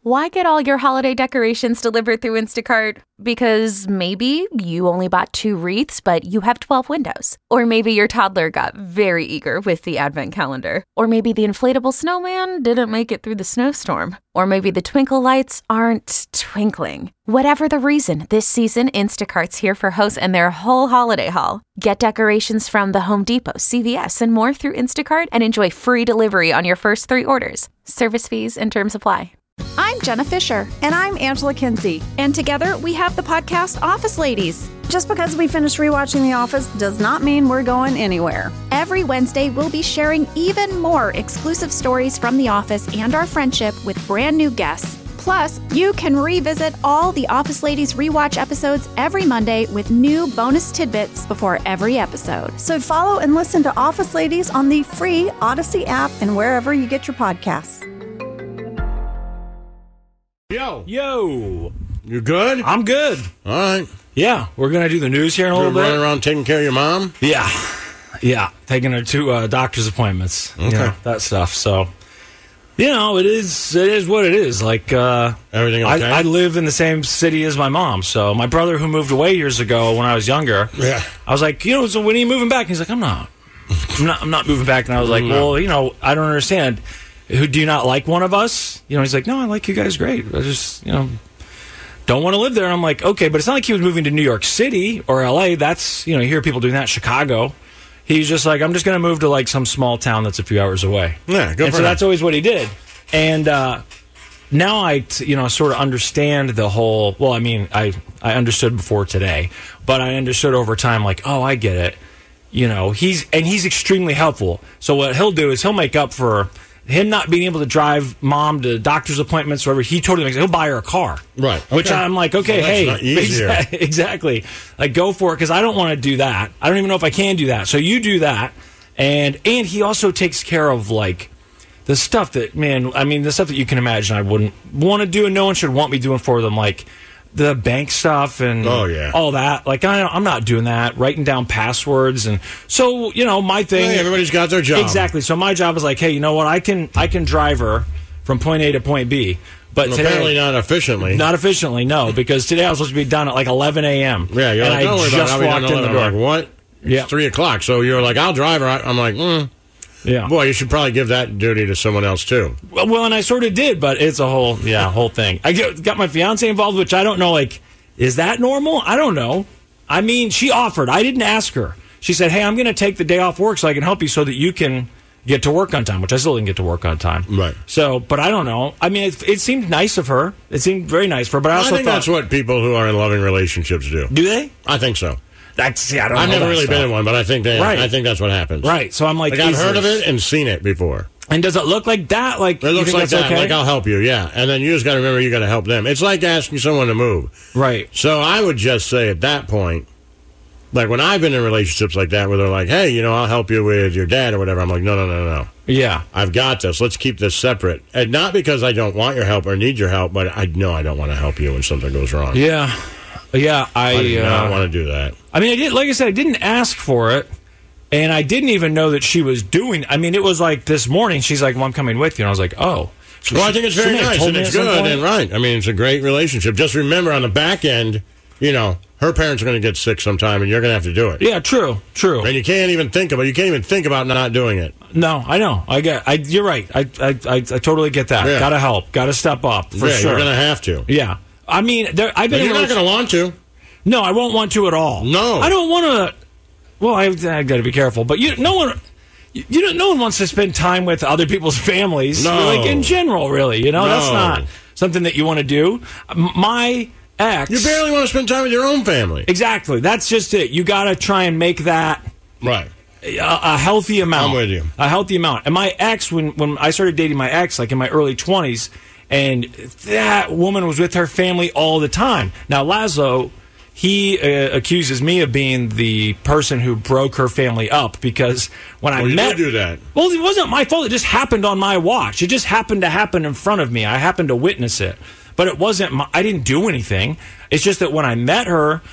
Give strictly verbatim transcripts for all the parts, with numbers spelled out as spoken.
Why get all your holiday decorations delivered through Instacart? Because maybe you only bought two wreaths, but you have twelve windows. Or maybe your toddler got very eager with the advent calendar. Or maybe the inflatable snowman didn't make it through the snowstorm. Or maybe the twinkle lights aren't twinkling. Whatever the reason, this season, Instacart's here for hosts and their whole holiday haul. Get decorations from the Home Depot, C V S, and more through Instacart and enjoy free delivery on your first three orders. Service fees and terms apply. I'm Jenna Fisher. And I'm Angela Kinsey. And together we have the podcast Office Ladies. Just because we finished rewatching The Office does not mean we're going anywhere. Every Wednesday, we'll be sharing even more exclusive stories from The Office and our friendship with brand new guests. Plus, you can revisit all the Office Ladies rewatch episodes every Monday with new bonus tidbits before every episode. So follow and listen to Office Ladies on the free Odyssey app and wherever you get your podcasts. Yo. Yo. You good? I'm good. All right. Yeah, we're going to do the news here in a You're little bit. running around taking care of your mom? Yeah. Yeah. Taking her to uh, doctor's appointments. Okay. You know, that stuff. So, you know, it is it is what it is. Like, uh, everything okay? I, I live in the same city as my mom. So, my brother who moved away years ago when I was younger, yeah. I was like, you know, so when are you moving back? And he's like, I'm not. I'm not, I'm not moving back. And I was like, No. well, you know, I don't understand. Who do you not like one of us? You know, he's like, no, I like you guys great. I just, you know, don't want to live there. And I'm like, okay, but it's not like he was moving to New York City or L A. That's, you know, you hear people doing that in Chicago. He's just like, I'm just going to move to like some small town that's a few hours away. Yeah, good and for so him. that's always what he did. And uh, now I, t- you know, sort of understand the whole, well, I mean, I, I understood before today, but I understood over time, like, oh, I get it. You know, he's, and he's extremely helpful. So what he'll do is he'll make up for him not being able to drive mom to doctor's appointments or whatever. He totally makes it. He'll buy her a car. Right. Which Okay. I'm like, okay, Well, that's hey. not easier. Exa- Exactly. Like, go for it, because I don't want to do that. I don't even know if I can do that. So you do that. And and he also takes care of, like, the stuff that, man, I mean, the stuff that you can imagine I wouldn't want to do and no one should want me doing for them, like the bank stuff and Oh, yeah. all that. Like, I, I'm not doing that, writing down passwords. And so, you know, my thing... Hey, everybody's got their job. Exactly. So my job is like, hey, you know what? I can I can drive her from point A to point B. But Well, today, apparently not efficiently. Not efficiently, no, because today I was supposed to be done at like eleven a.m. Yeah, you're and like, I don't worry about it. just I'll be done walked in the at door. eleven. I'm like, what? Yeah. It's three o'clock. So you're like, I'll drive her. I- I'm like, mm. Yeah. Boy, you should probably give that duty to someone else, too. Well, well, and I sort of did, but it's a whole, yeah, whole thing. I get, got my fiance involved, which I don't know, like, is that normal? I don't know. I mean, she offered. I didn't ask her. She said, hey, I'm going to take the day off work so I can help you so that you can get to work on time, which I still didn't get to work on time. Right. So, but I don't know. I mean, it, it seemed nice of her. It seemed very nice for her, but I I also think thought... that's what people who are in loving relationships do. Do they? I think so. That's, yeah, I don't I've know never that really stuff. been in one, but I think they, Right. I think that's what happens. Right. So I'm like, Like, I've is heard of this- it and seen it before. And does it look like that? Like, It you looks think like that's that. okay? Like, I'll help you, yeah. And then you just got to remember you got to help them. It's like asking someone to move. Right. So I would just say at that point, like when I've been in relationships like that where they're like, hey, you know, I'll help you with your dad or whatever. I'm like, no, no, no, no. Yeah. I've got this. Let's keep this separate. And not because I don't want your help or need your help, but I know I don't want to help you when something goes wrong. Yeah. Yeah. I, I do not uh, want to do that. I mean, I did, like I said, I didn't ask for it. And I didn't even know that she was doing. I mean, it was like this morning. She's like, well, I'm coming with you. And I was like, oh. So Well, she- I think it's she very may have nice told and me it's at some good point. and right. I mean, it's a great relationship. Just remember on the back end, you know, her parents are going to get sick sometime and you're going to have to do it. Yeah, true, true. And you can't even think about You can't even think about not doing it. No, I know. I get. I, you're right. I, I, I, I totally get that. Yeah. Got to help. Got to step up for yeah, sure. you're going to have to. Yeah. I mean, there, I've been. But in you're not relati- going to want to. No, I won't want to at all. No. I don't want to. Well, I, I got to be careful. But you, no one. You, you don't, no one wants to spend time with other people's families. No. Like in general, really. You know, No. that's not something that you want to do. M- My ex. You barely want to spend time with your own family. Exactly. That's just it. You got to try and make that Right. a, a healthy amount. I'm with you. A healthy amount. And my ex, when when I started dating my ex, like in my early twenties, and that woman was with her family all the time. Now, Laszlo, he uh, accuses me of being the person who broke her family up because when I Well, you met... did do that. Well, it wasn't my fault. It just happened on my watch. It just happened to happen in front of me. I happened to witness it. But it wasn't... My, I didn't do anything. It's just that when I met her,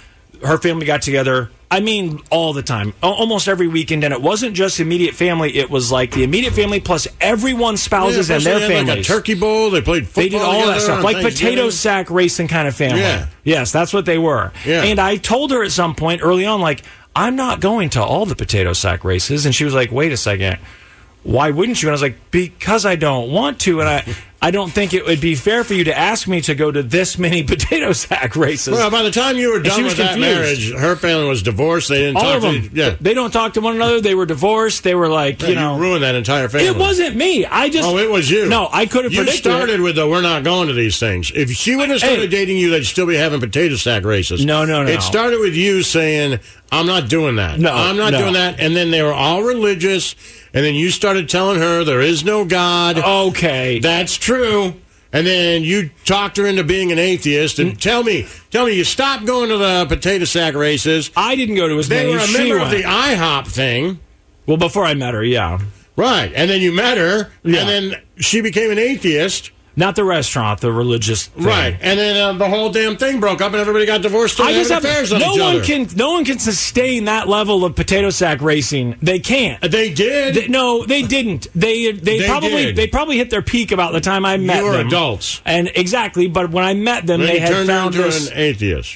her family got together. I mean, all the time, almost every weekend, and it wasn't just immediate family. It was like the immediate family plus everyone's spouses yeah, and their they had families. Like a turkey bowl. They played football. They did all that stuff, like potato sack racing kind of family. Yeah. Yes, that's what they were. Yeah. And I told her at some point early on, like, I'm not going to all the potato sack races, and she was like, "Wait a second, why wouldn't you?" And I was like, "Because I don't want to, and I." I don't think it would be fair for you to ask me to go to this many potato sack races. Well, by the time you were done with that marriage, her family was divorced. They didn't All talk of them. to yeah. They don't talk to one another. They were divorced. They were like, Yeah, you know. You ruined that entire family. It wasn't me. I just. Oh, it was you. No, I could have You predicted started it. with the we're not going to these things. If she would have started Hey. dating you, they'd still be having potato sack races. No, no, no. It started with you saying, I'm not doing that. No, I'm not no. doing that. And then they were all religious. And then you started telling her there is no God. Okay. That's true. And then you talked her into being an atheist. And tell me, tell me, you stopped going to the potato sack races. I didn't go to as They many were a as she member of went. the IHOP thing. Well, before I met her, yeah. Right. And then you met her. Yeah. And then she became an atheist. Not the restaurant, the religious thing. Right. And then uh, the whole damn thing broke up and everybody got divorced. And I just have affairs on no each one other. can no one can sustain that level of potato sack racing. They can't. They did. They- no, they didn't. They they, They probably did. they probably hit their peak about the time I met You were them. adults. And exactly, but when I met them, Then they you had turned found into this. an atheist.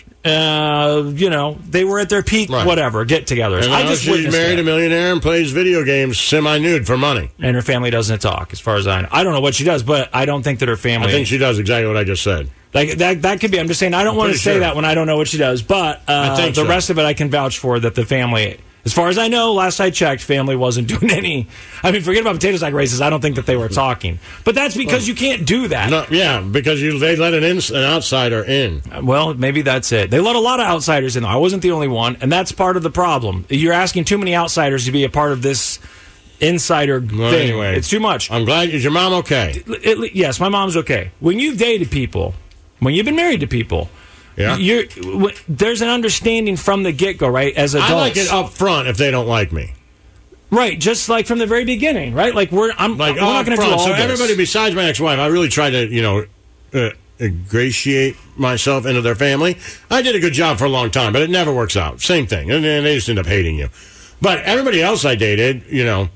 Uh, you know, they were at their peak. Right. Whatever, get-togethers. And I now just she's witnessed married it. a millionaire and plays video games semi-nude for money. And her family doesn't talk, as far as I know. I don't know what she does, but I don't think that her family. I think she does exactly what I just said. Like that, that could be. I'm just saying. I don't want to pretty say sure. that when I don't know what she does. But uh, I think the so. rest of it, I can vouch for that the family, as far as I know, last I checked, family wasn't doing any. I mean, forget about potato sack races. I don't think that they were talking. But that's because you can't do that. No, yeah, because you they let an, ins, an outsider in. Well, maybe that's it. They let a lot of outsiders in. I wasn't the only one, and that's part of the problem. You're asking too many outsiders to be a part of this insider Well, thing. anyway, It's too much. I'm glad. Is your mom okay? It- it- yes, my mom's okay. When you've dated people, when you've been married to people, Yeah. you're, w- there's an understanding from the get-go, right? As adults, I like it up front if they don't like me. right? Just like from the very beginning, right? Like we're, I'm, Like we're not up going to do front. all So this. everybody besides my ex-wife, I really tried to, you know, uh, ingratiate myself into their family. I did a good job for a long time, but it never works out. Same thing, and then they just end up hating you. But everybody else I dated, you know,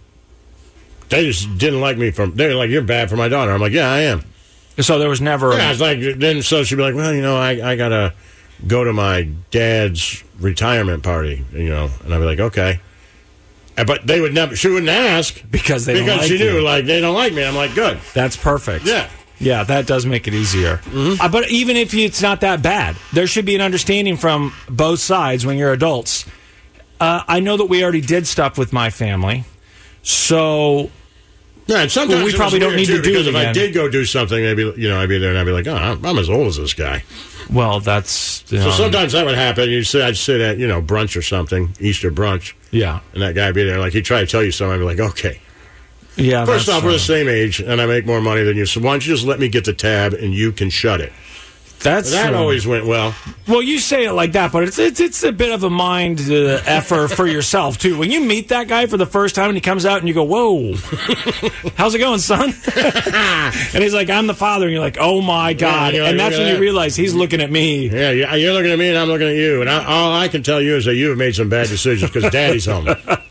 they just didn't like me. From they were like, "You're bad for my daughter." I'm like, "Yeah, I am." So there was never. Yeah, it's like then. So she'd be like, "Well, you know, I I gotta go to my dad's retirement party," you know, and I'd be like, "Okay." Uh, But they would never. She wouldn't ask Because they don't because like she knew you. like they don't like me. I'm like, "Good." That's perfect. Yeah. Yeah, that does make it easier. Mm-hmm. Uh, but even if it's not that bad, there should be an understanding from both sides when you're adults. Uh, I know that we already did stuff with my family, so Yeah, and sometimes Well, we it was probably don't weird, need too, to do because it if I again. did go do something, maybe you know, I'd be there and I'd be like, "Oh, I'm, I'm as old as this guy." well, that's you So know, sometimes that would happen. You say I'd sit at you know brunch or something, Easter brunch, yeah, and that guy would be there like he'd try to tell you something. I'd be like, "Okay." yeah. First that's, off, we're uh, the same age, and I make more money than you. So why don't you just let me get the tab and you can shut it? That's That uh, always went well. Well, you say it like that, but it's it's, it's a bit of a mind uh, effort for yourself too. When you meet that guy for the first time and he comes out and you go, "Whoa, how's it going, son?" and he's like, "I'm the father," and you're like, "Oh my god!" you're like, and that's "Look at when you that." realize he's looking at me. Yeah, yeah, you're looking at me and I'm looking at you, and I, all I can tell you is that you have made some bad decisions because Daddy's home.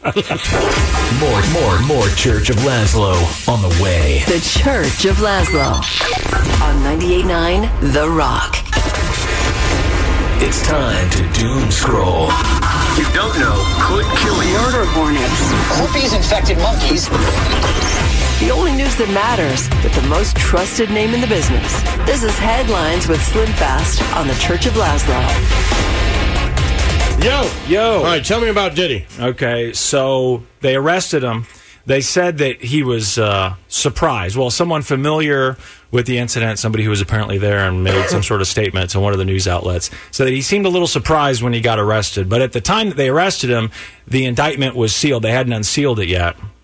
More, more, more Church of Laszlo on the way. The Church of Laszlo on ninety-eight point nine The Rock. It's time to doom scroll. You don't know could kill you. Murder hornets. Herpes infected monkeys. The only news that matters with the most trusted name in the business. This is Headlines with Slim Fast on the Church of Laszlo. Yo, Yo. All right, tell me about Diddy. Okay, so they arrested him. They said that he was uh, surprised. Well, someone familiar with the incident, somebody who was apparently there and made some sort of statement to one of the news outlets, said that he seemed a little surprised when he got arrested. But at the time that they arrested him, the indictment was sealed. They hadn't unsealed it yet.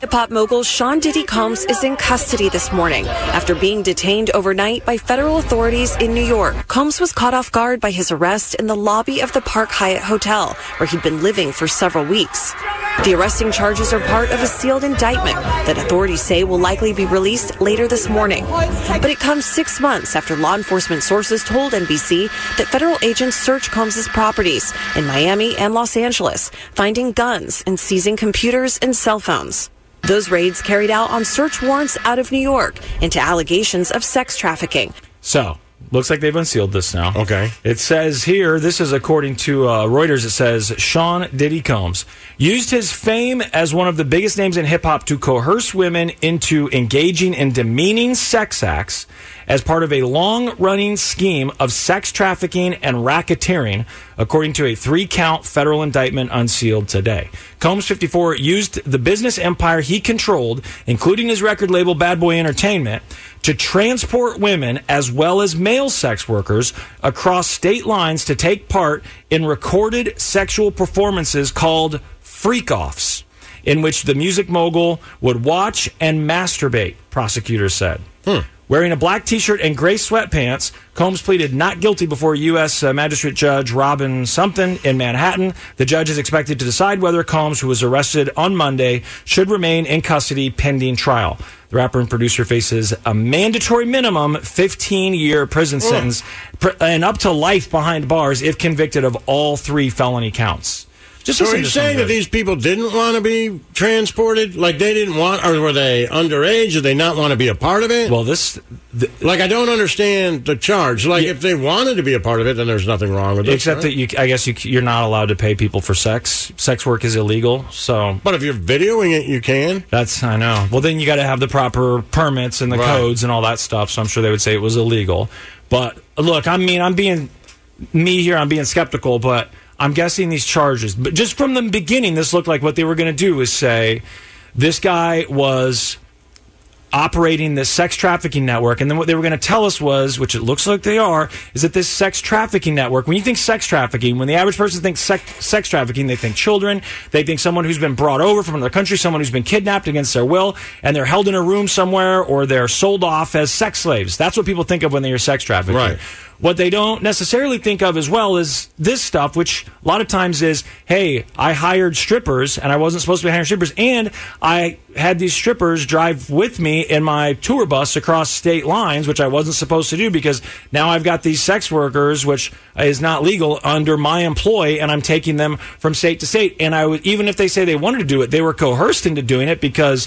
Hip-hop mogul Sean Diddy Combs is in custody this morning after being detained overnight by federal authorities in New York. Combs was caught off guard by his arrest in the lobby of the Park Hyatt Hotel, where he'd been living for several weeks. The arresting charges are part of a sealed indictment that authorities say will likely be released later this morning. But it comes six months after law enforcement sources told N B C that federal agents searched Combs' properties in Miami and Los Angeles, finding guns and seizing computers and cell phones. Those raids carried out on search warrants out of New York into allegations of sex trafficking. So, looks like they've unsealed this now. Okay. It says here, this is according to uh, Reuters, it says Sean Diddy Combs used his fame as one of the biggest names in hip-hop to coerce women into engaging in demeaning sex acts as part of a long-running scheme of sex trafficking and racketeering, according to a three-count federal indictment unsealed today. Combs, fifty-four, used the business empire he controlled, including his record label Bad Boy Entertainment, to transport women as well as male sex workers across state lines to take part in recorded sexual performances called freak-offs, in which the music mogul would watch and masturbate, prosecutors said. Hmm. Wearing a black T-shirt and gray sweatpants, Combs pleaded not guilty before U S Uh, Magistrate Judge Robin something in Manhattan. The judge is expected to decide whether Combs, who was arrested on Monday, should remain in custody pending trial. The rapper and producer faces a mandatory minimum fifteen-year prison sentence pr- and up to life behind bars if convicted of all three felony counts. Just so are you saying that these people didn't want to be transported? Like they didn't want, or were they underage? Did they not want to be a part of it? Well, this... The, like, I don't understand the charge. Like, yeah. If they wanted to be a part of it, then there's nothing wrong with it. Except right? that you, I guess you, you're not allowed to pay people for sex. Sex work is illegal, so... But if you're videoing it, you can? That's, I know. Well, then you got to have the proper permits and the right. codes and all that stuff, so I'm sure they would say it was illegal. But, look, I mean, I'm being... Me here, I'm being skeptical, but... I'm guessing these charges, but just from the beginning, this looked like what they were going to do is say this guy was operating this sex trafficking network, and then what they were going to tell us was, which it looks like they are, is that this sex trafficking network, when you think sex trafficking, when the average person thinks sex, sex trafficking, they think children, they think someone who's been brought over from another country, someone who's been kidnapped against their will, and they're held in a room somewhere, or they're sold off as sex slaves. That's what people think of when they hear sex trafficking. Right. What they don't necessarily think of as well is this stuff, which a lot of times is, hey, I hired strippers, and I wasn't supposed to be hiring strippers, and I had these strippers drive with me in my tour bus across state lines, which I wasn't supposed to do because now I've got these sex workers, which is not legal, under my employ, and I'm taking them from state to state. And I would, even if they say they wanted to do it, they were coerced into doing it because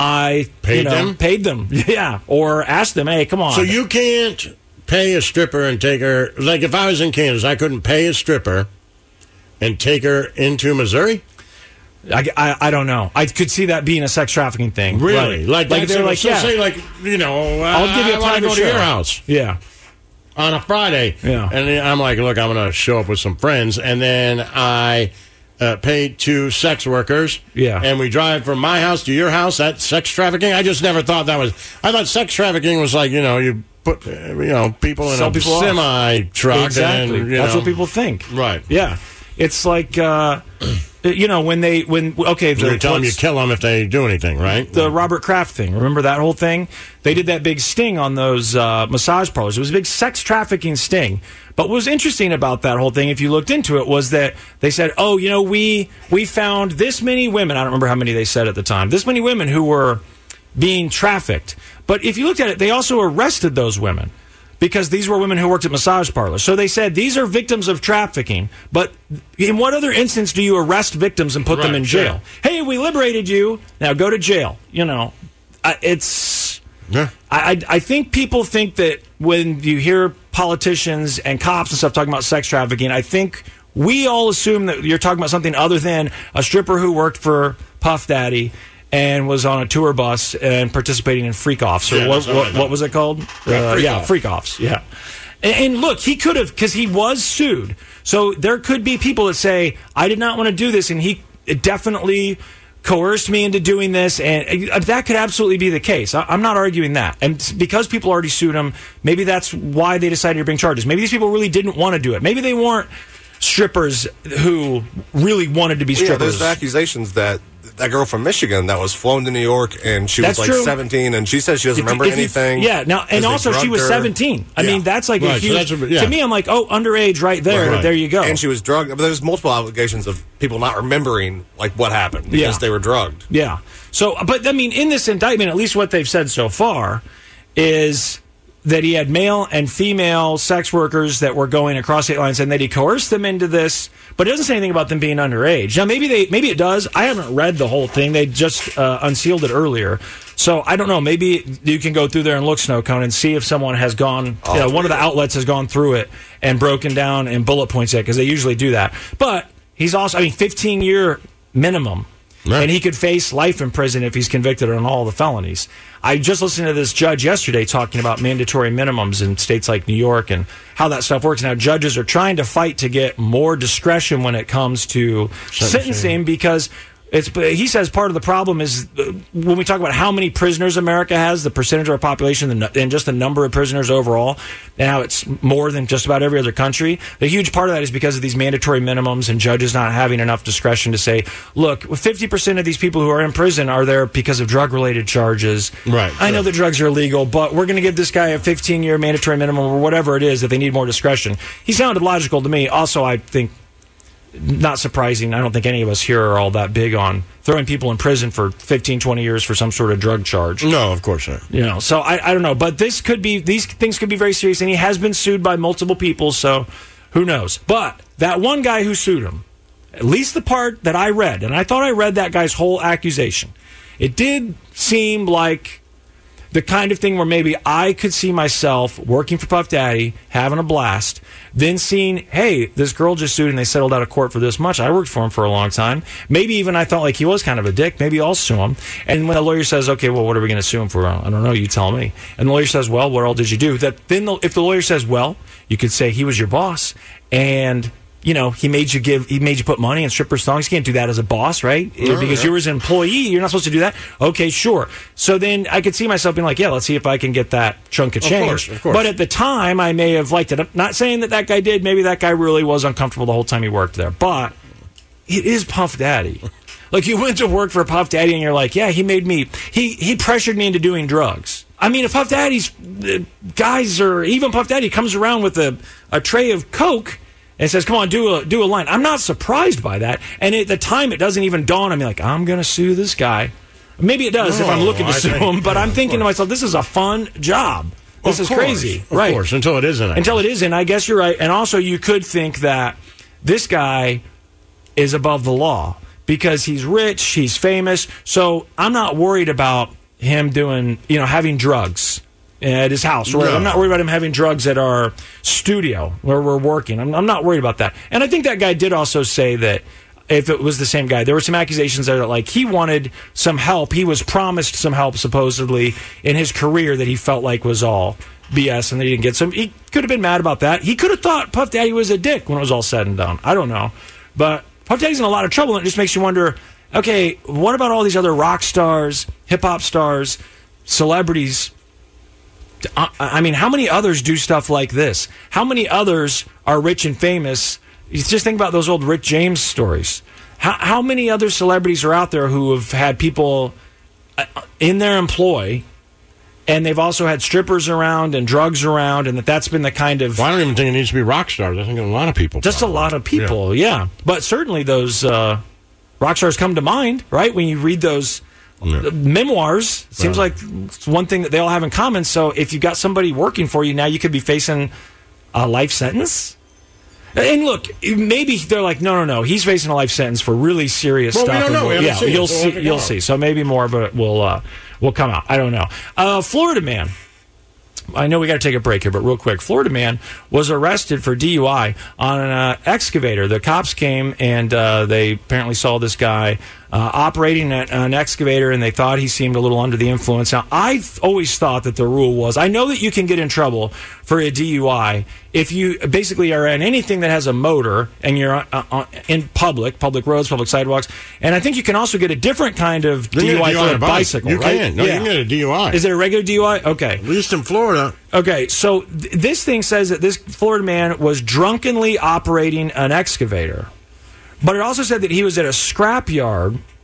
I paid you know, them? Paid them, yeah, or asked them, hey, come on. So you can't... pay a stripper and take her, like if I was in Kansas, I couldn't pay a stripper and take her into Missouri? I, I, I don't know. I could see that being a sex trafficking thing. Really? Right. Like, like they're like, so yeah. Say like, you know, I'll uh, give you a I want to go show. to your house. Yeah. On a Friday. Yeah. And then I'm like, look, I'm going to show up with some friends. And then I uh, paid two sex workers. Yeah. And we drive from my house to your house. That's sex trafficking? I just never thought that was, I thought sex trafficking was like, you know, you put, you know, people in Sell a people semi truck. Exactly. And, you That's know. what people think. Right. Yeah. It's like, uh, you know, when they, when, okay. The, you tell them you kill them if they do anything, right? The Robert Kraft thing. Remember that whole thing? They did that big sting on those uh, massage parlors. It was a big sex trafficking sting. But what was interesting about that whole thing, if you looked into it, was that they said, oh, you know, we we found this many women. I don't remember how many they said at the time. This many women who were being trafficked. But if you looked at it, they also arrested those women because these were women who worked at massage parlors. So they said these are victims of trafficking. But in what other instance do you arrest victims and put right, them in jail? Sure. Hey, we liberated you. Now go to jail. You know, it's... Yeah. I, I think people think that when you hear politicians and cops and stuff talking about sex trafficking, I think we all assume that you're talking about something other than a stripper who worked for Puff Daddy and was on a tour bus and participating in freak-offs. Or yeah, what, what, what, what was it called? Yeah, uh, freak yeah off. freak-offs. Yeah. And, and look, he could have, because he was sued. So there could be people that say, I did not want to do this, and he definitely coerced me into doing this, and that could absolutely be the case. I'm not arguing that. And because people already sued him, maybe that's why they decided to bring charges. Maybe these people really didn't want to do it. Maybe they weren't strippers who really wanted to be strippers. Yeah, there's accusations that that girl from Michigan that was flown to New York, and she That's was like true. seventeen, and she says she doesn't If- remember if you- anything. Yeah, now and also she was her. seventeen. I Yeah. mean, that's like Right, a so huge. that's a- yeah. To me, I'm like, oh, underage, right there. Right. There you go. And she was drugged. But there's multiple allegations of people not remembering like what happened because Yeah. they were drugged. Yeah. So, but I mean, in this indictment, at least what they've said so far is that he had male and female sex workers that were going across state lines, and that he coerced them into this. But it doesn't say anything about them being underage. Now, maybe they, maybe it does. I haven't read the whole thing. They just uh, unsealed it earlier, so I don't know. Maybe you can go through there and look, Snow Cone, and see if someone has gone. Oh, you know, one of the yeah. outlets has gone through it and broken down and bullet points it, because they usually do that. But he's also, I mean, fifteen year minimum. Right. And he could face life in prison if he's convicted on all the felonies. I just listened to this judge yesterday talking about mandatory minimums in states like New York and how that stuff works. Now, judges are trying to fight to get more discretion when it comes to sentencing, sentencing because it's. He says part of the problem is uh, when we talk about how many prisoners America has, the percentage of our population, and, and just the number of prisoners overall, and how it's more than just about every other country. The huge part of that is because of these mandatory minimums and judges not having enough discretion to say, look, fifty percent of these people who are in prison are there because of drug-related charges. Right. I know that drugs are illegal, but we're going to give this guy a fifteen year mandatory minimum or whatever it is that they need more discretion. He sounded logical to me. Also, I think, not surprising, I don't think any of us here are all that big on throwing people in prison for fifteen, twenty years for some sort of drug charge. No, of course not. You know, so I, I don't know. But this could be, these things could be very serious, and he has been sued by multiple people, so who knows. But that one guy who sued him, at least the part that I read, and I thought I read that guy's whole accusation, it did seem like the kind of thing where maybe I could see myself working for Puff Daddy, having a blast, then seeing, hey, this girl just sued and they settled out of court for this much. I worked for him for a long time. Maybe even I felt like he was kind of a dick. Maybe I'll sue him. And when the lawyer says, okay, well, what are we going to sue him for? I don't know. You tell me. And the lawyer says, well, what all did you do? That then, the, if the lawyer says, well, you could say he was your boss and, you know, he made you give, he made you put money in strippers' thongs. You can't do that as a boss, right? No, because yeah. you were an employee. You're not supposed to do that. Okay, sure. So then I could see myself being like, yeah, let's see if I can get that chunk of Of change. course, of course. But at the time, I may have liked it. I'm not saying that that guy did. Maybe that guy really was uncomfortable the whole time he worked there. But it is Puff Daddy. Like, you went to work for Puff Daddy and you're like, yeah, he made me, he, he pressured me into doing drugs. I mean, if Puff Daddy's uh, guys, or even Puff Daddy comes around with a, a tray of Coke and says, come on, do a do a line. I'm not surprised by that. And at the time, it doesn't even dawn on me, like, I'm going to sue this guy. Maybe it does if I'm No, looking to I sue think- him, but yeah, I'm of thinking to course. myself, this is a fun job. This Of is course, crazy. Of right. course, until it isn't. Until it isn't. I guess you're right. And also, you could think that this guy is above the law because he's rich, he's famous. So I'm not worried about him doing, you know, having drugs at his house. Or No. I'm not worried about him having drugs at our studio where we're working. I'm, I'm not worried about that. And I think that guy did also say that if it was the same guy, there were some accusations there that, like, he wanted some help. He was promised some help, supposedly, in his career that he felt like was all B S and that he didn't get some. He could have been mad about that. He could have thought Puff Daddy was a dick when it was all said and done. I don't know. But Puff Daddy's in a lot of trouble, and it just makes you wonder, okay, what about all these other rock stars, hip-hop stars, celebrities? I, I mean, how many others do stuff like this? How many others are rich and famous? You just think about those old Rick James stories. How, how many other celebrities are out there who have had people in their employ, and they've also had strippers around and drugs around, and that that's been the kind of... Well, I don't even think it needs to be rock stars. I think a lot of people. Just probably. a lot of people, yeah. yeah. But certainly those uh, rock stars come to mind, right? When you read those Yeah. memoirs, it seems Well. like it's one thing that they all have in common. So if you got somebody working for you now, you could be facing a life sentence. And look, maybe they're like, no, no, no. He's facing a life sentence for really serious Well, we stuff. don't know. We And haven't yeah, seen it, you'll so we'll see. have to You'll go. see. So maybe more, but will uh, will come out. I don't know. Uh, Florida man. I know we got to take a break here, but real quick, Florida man was arrested for D U I on an uh, excavator. The cops came and uh, they apparently saw this guy uh, operating an, an excavator, and they thought he seemed a little under the influence. Now, I th- always thought that the rule was, I know that you can get in trouble for a D U I if you basically are in anything that has a motor and you're uh, uh, in public, public roads, public sidewalks, and I think you can also get a different kind of You can D U I get a D U I for on a a bike. bicycle, You right? can. No, you can get a D U I. Is there a regular D U I? Okay. At least in Florida. Okay, so th- this thing says that this Florida man was drunkenly operating an excavator. But it also said that he was at a scrap yard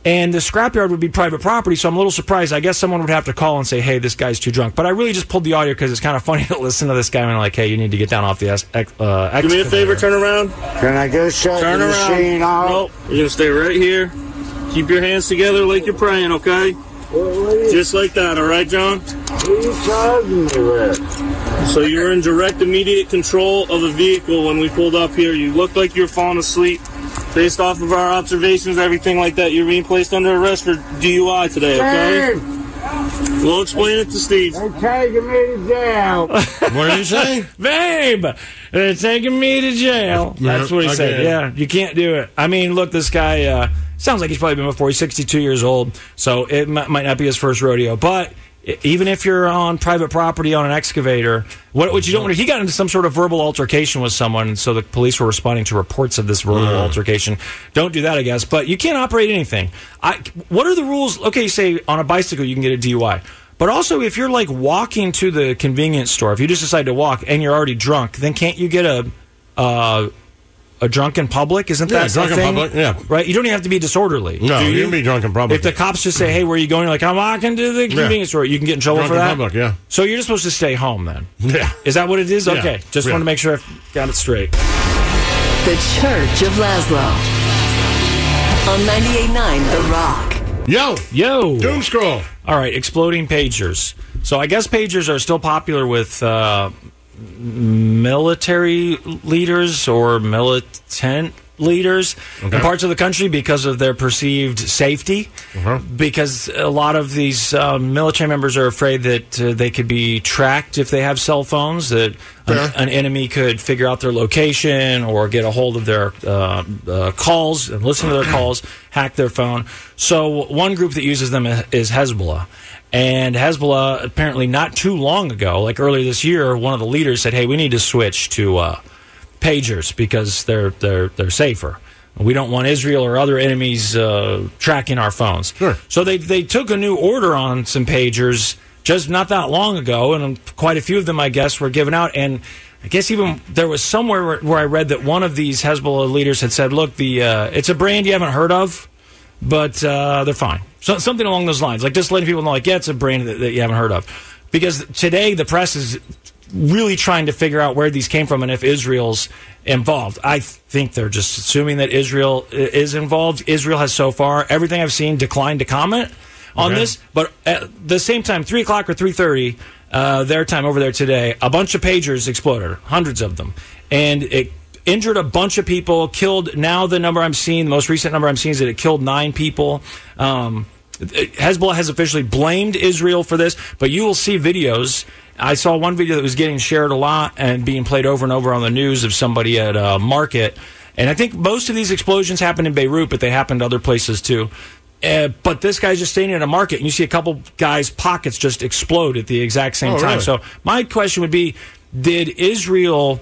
And the scrapyard would be private property, so I'm a little surprised. I guess someone would have to call and say, hey, this guy's too drunk. But I really just pulled the audio because it's kind of funny to listen to this guy and like, hey, you need to get down off the ex- uh, Do me a favor, turn around. Can I go shut turn the around. machine off? Nope. You're going to stay right here. Keep your hands together like you're praying, okay? Just like that, all right, John? What are you charging me with? So you were in direct, immediate control of a vehicle when we pulled up here. You looked like you were falling asleep. Based off of our observations, everything like that, you're being placed under arrest for D U I today, okay? Babe. We'll explain it to Steve. They're taking me to jail. What did he say? Babe, they're taking me to jail. That's what he okay. said. Yeah, you can't do it. I mean, look, this guy uh, sounds like he's probably been before. He's sixty-two years old, so it m- might not be his first rodeo. But even if you're on private property on an excavator, what, what you don't want to, he got into some sort of verbal altercation with someone, so the police were responding to reports of this verbal mm. altercation. Don't do that, I guess. But you can't operate anything. I, what are the rules? Okay, you say on a bicycle you can get a D U I. But also, if you're like walking to the convenience store, if you just decide to walk and you're already drunk, then can't you get a uh, a drunk in public? Isn't yeah, that drunk a in thing? public? Yeah, right. You don't even have to be disorderly. No, do you? you can be drunk in public. If the cops just say, "Hey, where are you going?" You're like, "I'm walking to the convenience yeah. store," you can get in trouble drunk for that. In public, yeah. So you're just supposed to stay home then. Yeah. Is that what it is? Yeah. Okay. Just yeah. want to make sure I got it straight. The Church of Laszlo on ninety-eight point nine The Rock. Yo, yo, doom scroll. All right, exploding pagers. So I guess pagers are still popular with uh, military leaders or militant leaders okay. in parts of the country because of their perceived safety. Uh-huh. Because a lot of these uh, military members are afraid that uh, they could be tracked if they have cell phones, that yeah. an, an enemy could figure out their location or get a hold of their uh, uh, calls and listen to their calls, hack their phone. So one group that uses them is Hezbollah. And Hezbollah, apparently not too long ago, like earlier this year, one of the leaders said, hey, we need to switch to uh, pagers because they're they're they're safer. We don't want Israel or other enemies uh, tracking our phones. Sure. So they they took a new order on some pagers just not that long ago, and quite a few of them, I guess, were given out. And I guess even there was somewhere where, where I read that one of these Hezbollah leaders had said, look, the uh, it's a brand you haven't heard of, but uh, they're fine. So, something along those lines, like just letting people know, like, yeah, it's a brand that, that you haven't heard of. Because today the press is really trying to figure out where these came from and if Israel's involved. I think they're just assuming that Israel is involved. Israel has so far, everything I've seen, declined to comment on okay. this. But at the same time, three o'clock or three thirty, uh, their time over there today, a bunch of pagers exploded, hundreds of them. And it injured a bunch of people, killed, now the number I'm seeing, the most recent number I'm seeing is that it killed nine people. Um, Hezbollah has officially blamed Israel for this, but you will see videos. I saw one video that was getting shared a lot and being played over and over on the news of somebody at a market. And I think most of these explosions happened in Beirut, but they happened other places too. Uh, but this guy's just standing at a market, and you see a couple guys' pockets just explode at the exact same oh, time. Really? So my question would be, did Israel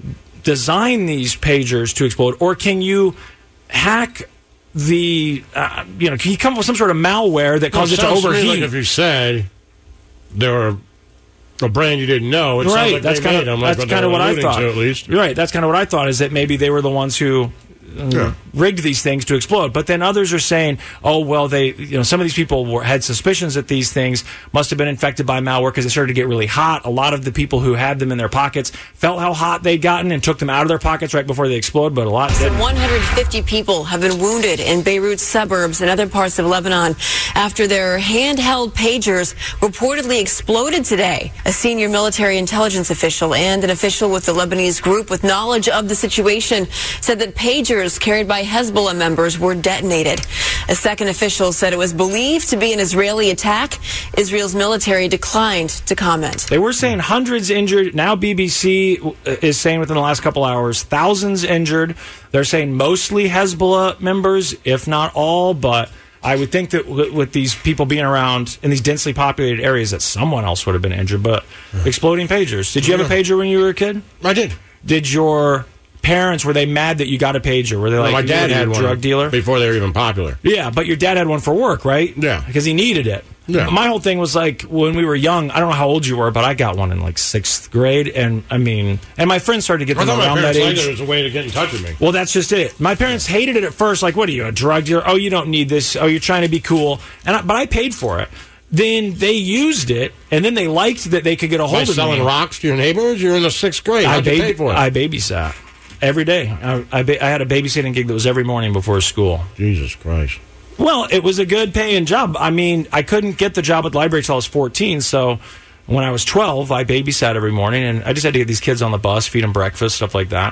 design these pagers to explode, or can you hack the, uh, you know, can you come up with some sort of malware that causes well, it, it to overheat? To me like if you said there were a brand you didn't know, it right, sounds like that's kind of them, that's like kind of what I thought. To, at least, right, that's kind of what I thought, is that maybe they were the ones who yeah. rigged these things to explode. But then others are saying, oh, well, they, you know, some of these people were, had suspicions that these things must have been infected by malware because they started to get really hot. A lot of the people who had them in their pockets felt how hot they'd gotten and took them out of their pockets right before they explode, but a lot didn't. one hundred fifty people have been wounded in Beirut suburbs and other parts of Lebanon after their handheld pagers reportedly exploded today. A senior military intelligence official and an official with the Lebanese group with knowledge of the situation said that pagers carried by Hezbollah members were detonated. A second official said it was believed to be an Israeli attack. Israel's military declined to comment. They were saying hundreds injured. Now B B C is saying within the last couple hours, thousands injured. They're saying mostly Hezbollah members, if not all, but I would think that with these people being around in these densely populated areas that someone else would have been injured. But exploding pagers. Did you have a pager when you were a kid? I did. Did your parents, were they mad that you got a pager? Were they Well, like, my dad you had a one drug dealer? before they were even popular. Yeah, but your dad had one for work, right? Yeah. Because he needed it. Yeah. My whole thing was like, when we were young, I don't know how old you were, but I got one in like sixth grade. And I mean, and my friends started to get I them thought my around that parents liked age. it as a way to get in touch with me. Well, that's just it. My parents hated it at first. Like, what are you, a drug dealer? Oh, you don't need this. Oh, you're trying to be cool. And I, but I paid for it. Then they used it, and then they liked that they could get a hold By of selling me. rocks to your neighbors? You're in the sixth grade. I, How'd you baby- pay for it? I babysat every day. I, I, ba- I had a babysitting gig that was every morning before school. Jesus Christ. Well, it was a good paying job. I mean, I couldn't get the job at the library until I was fourteen, so when I was twelve, I babysat every morning, and I just had to get these kids on the bus, feed them breakfast, stuff like that.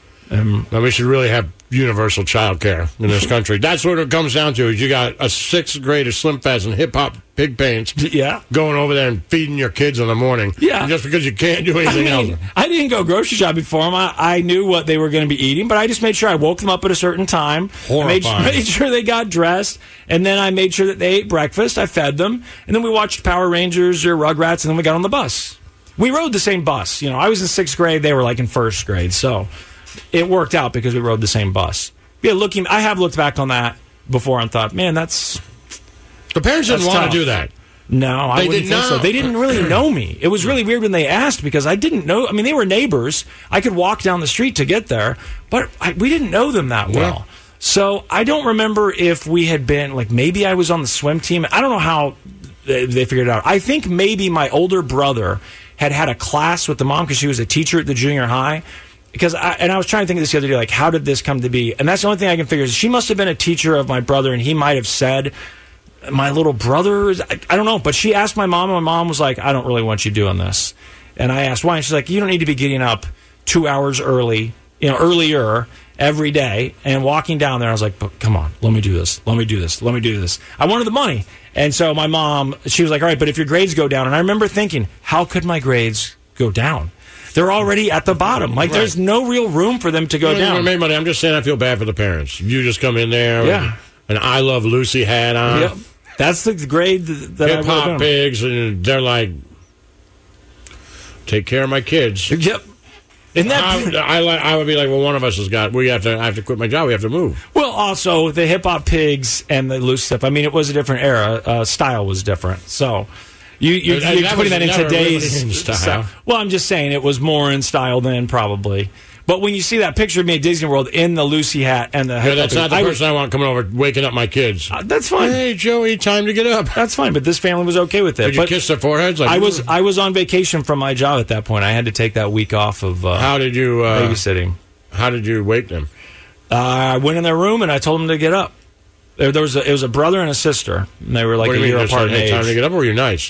Um, now, we should really have universal child care in this country. That's what it comes down to, is you got a sixth grader, Slim Fast, and hip-hop pig pants yeah. going over there and feeding your kids in the morning. Yeah. Just because you can't do anything I mean, else. I didn't go grocery shopping for them. I, I knew what they were going to be eating, but I just made sure I woke them up at a certain time. Horrifying. Made, made sure they got dressed, and then I made sure that they ate breakfast. I fed them, and then we watched Power Rangers or Rugrats, and then we got on the bus. We rode the same bus. You know, I was in sixth grade; they were like in first grade, so it worked out because we rode the same bus. Yeah, looking, I have looked back on that before and thought, man, that's the parents didn't that's want tough. to do that. No, I They wouldn't did think so. not. They didn't really know me. It was really weird when they asked because I didn't know. I mean, they were neighbors. I could walk down the street to get there, but I, we didn't know them that well. Yeah. So I don't remember if we had been, like, maybe I was on the swim team. I don't know how they, they figured it out. I think maybe my older brother had had a class with the mom because she was a teacher at the junior high. Because I, and I was trying to think of this the other day, like, how did this come to be? And that's the only thing I can figure is she must have been a teacher of my brother, and he might have said, my little brother, is, I, I don't know. But she asked my mom, and my mom was like, I don't really want you doing this. And I asked why, and she's like, you don't need to be getting up two hours early, you know, earlier every day and walking down there. I was like, but come on, let me do this. Let me do this. Let me do this. I wanted the money. And so my mom, she was like, all right, but if your grades go down. And I remember thinking, how could my grades go down? They're already at the bottom. Like, Right. there's no real room for them to go You don't down. even make money. I'm just saying I feel bad for the parents. You just come in there Yeah. with an I Love Lucy hat on. Yep. That's the grade that I Hip wrote hop down. pigs, and they're like, take care of my kids. Yep. Isn't that I, I, li- I would be like, well, one of us has got, we have to, I have to quit my job. We have to move. Well, also the hip hop pigs and the loose stuff. I mean, it was a different era. Uh, style was different. So you, you, That- you're that putting was that in never today's really in style. Well, I'm just saying it was more in style then, probably. But when you see that picture of me at Disney World in the Lucy hat and the Yeah, hip that's hop not the I person I want coming over waking up my kids. Uh, that's fine. Hey, Joey, time to get up. That's fine. But this family was okay with it. Did you but kiss their foreheads? Like, I was I was on vacation from my job at that point. I had to take that week off of uh, How did you uh, babysitting. How did you wake them? Uh, I went in their room and I told them to get up. There, there was a, it was a brother and a sister. And they were like What a do you year mean? Just apart said, in hey, age. time to get up, or were you nice?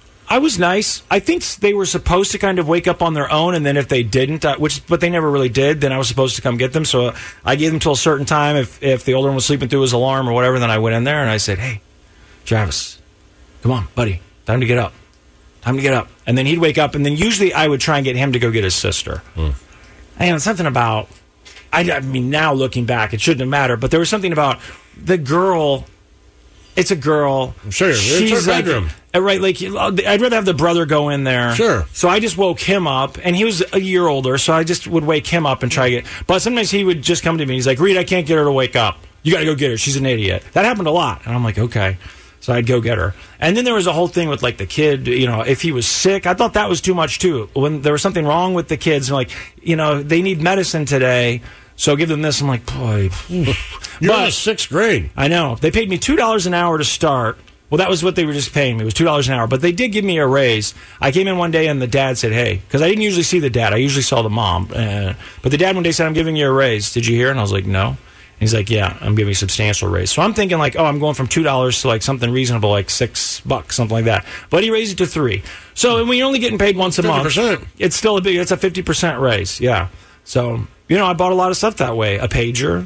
I was nice. I think they were supposed to kind of wake up on their own, and then if they didn't, uh, which but they never really did, then I was supposed to come get them. So I gave them till a certain time. If if the older one was sleeping through his alarm or whatever, then I went in there and I said, "Hey, Travis, come on, buddy, time to get up, time to get up." And then he'd wake up, and then usually I would try and get him to go get his sister. Hmm. And it's something about. I, I mean, now looking back, it shouldn't have mattered, but there was something about the girl. It's a girl. Sure, it's her like, bedroom. uh, right, like I'd rather have the brother go in there. Sure. So I just woke him up, and he was a year older, so I just would wake him up and try to get. But sometimes he would just come to me. He's like, "Reed, I can't get her to wake up. You got to go get her. She's an idiot." That happened a lot, and I'm like, "Okay." So I'd go get her. And then there was a whole thing with like the kid. You know, if he was sick, I thought that was too much too. When there was something wrong with the kids, like, you know, they need medicine today. So give them this. I'm like, boy. You're But- in the sixth grade. I know. They paid me two dollars an hour to start. Well, that was what they were just paying me. It was two dollars an hour. But they did give me a raise. I came in one day and the dad said, hey, because I didn't usually see the dad. I usually saw the mom. Uh, but the dad one day said, I'm giving you a raise. Did you hear? And I was like, no. And he's like, yeah, I'm giving you a substantial raise. So I'm thinking like, oh, I'm going from two dollars to like something reasonable, like six bucks, something like that. But he raised it to three. So when you're only getting paid once a fifty month, percent. it's still a big, it's a fifty percent raise. Yeah. So, you know, I bought a lot of stuff that way. A pager,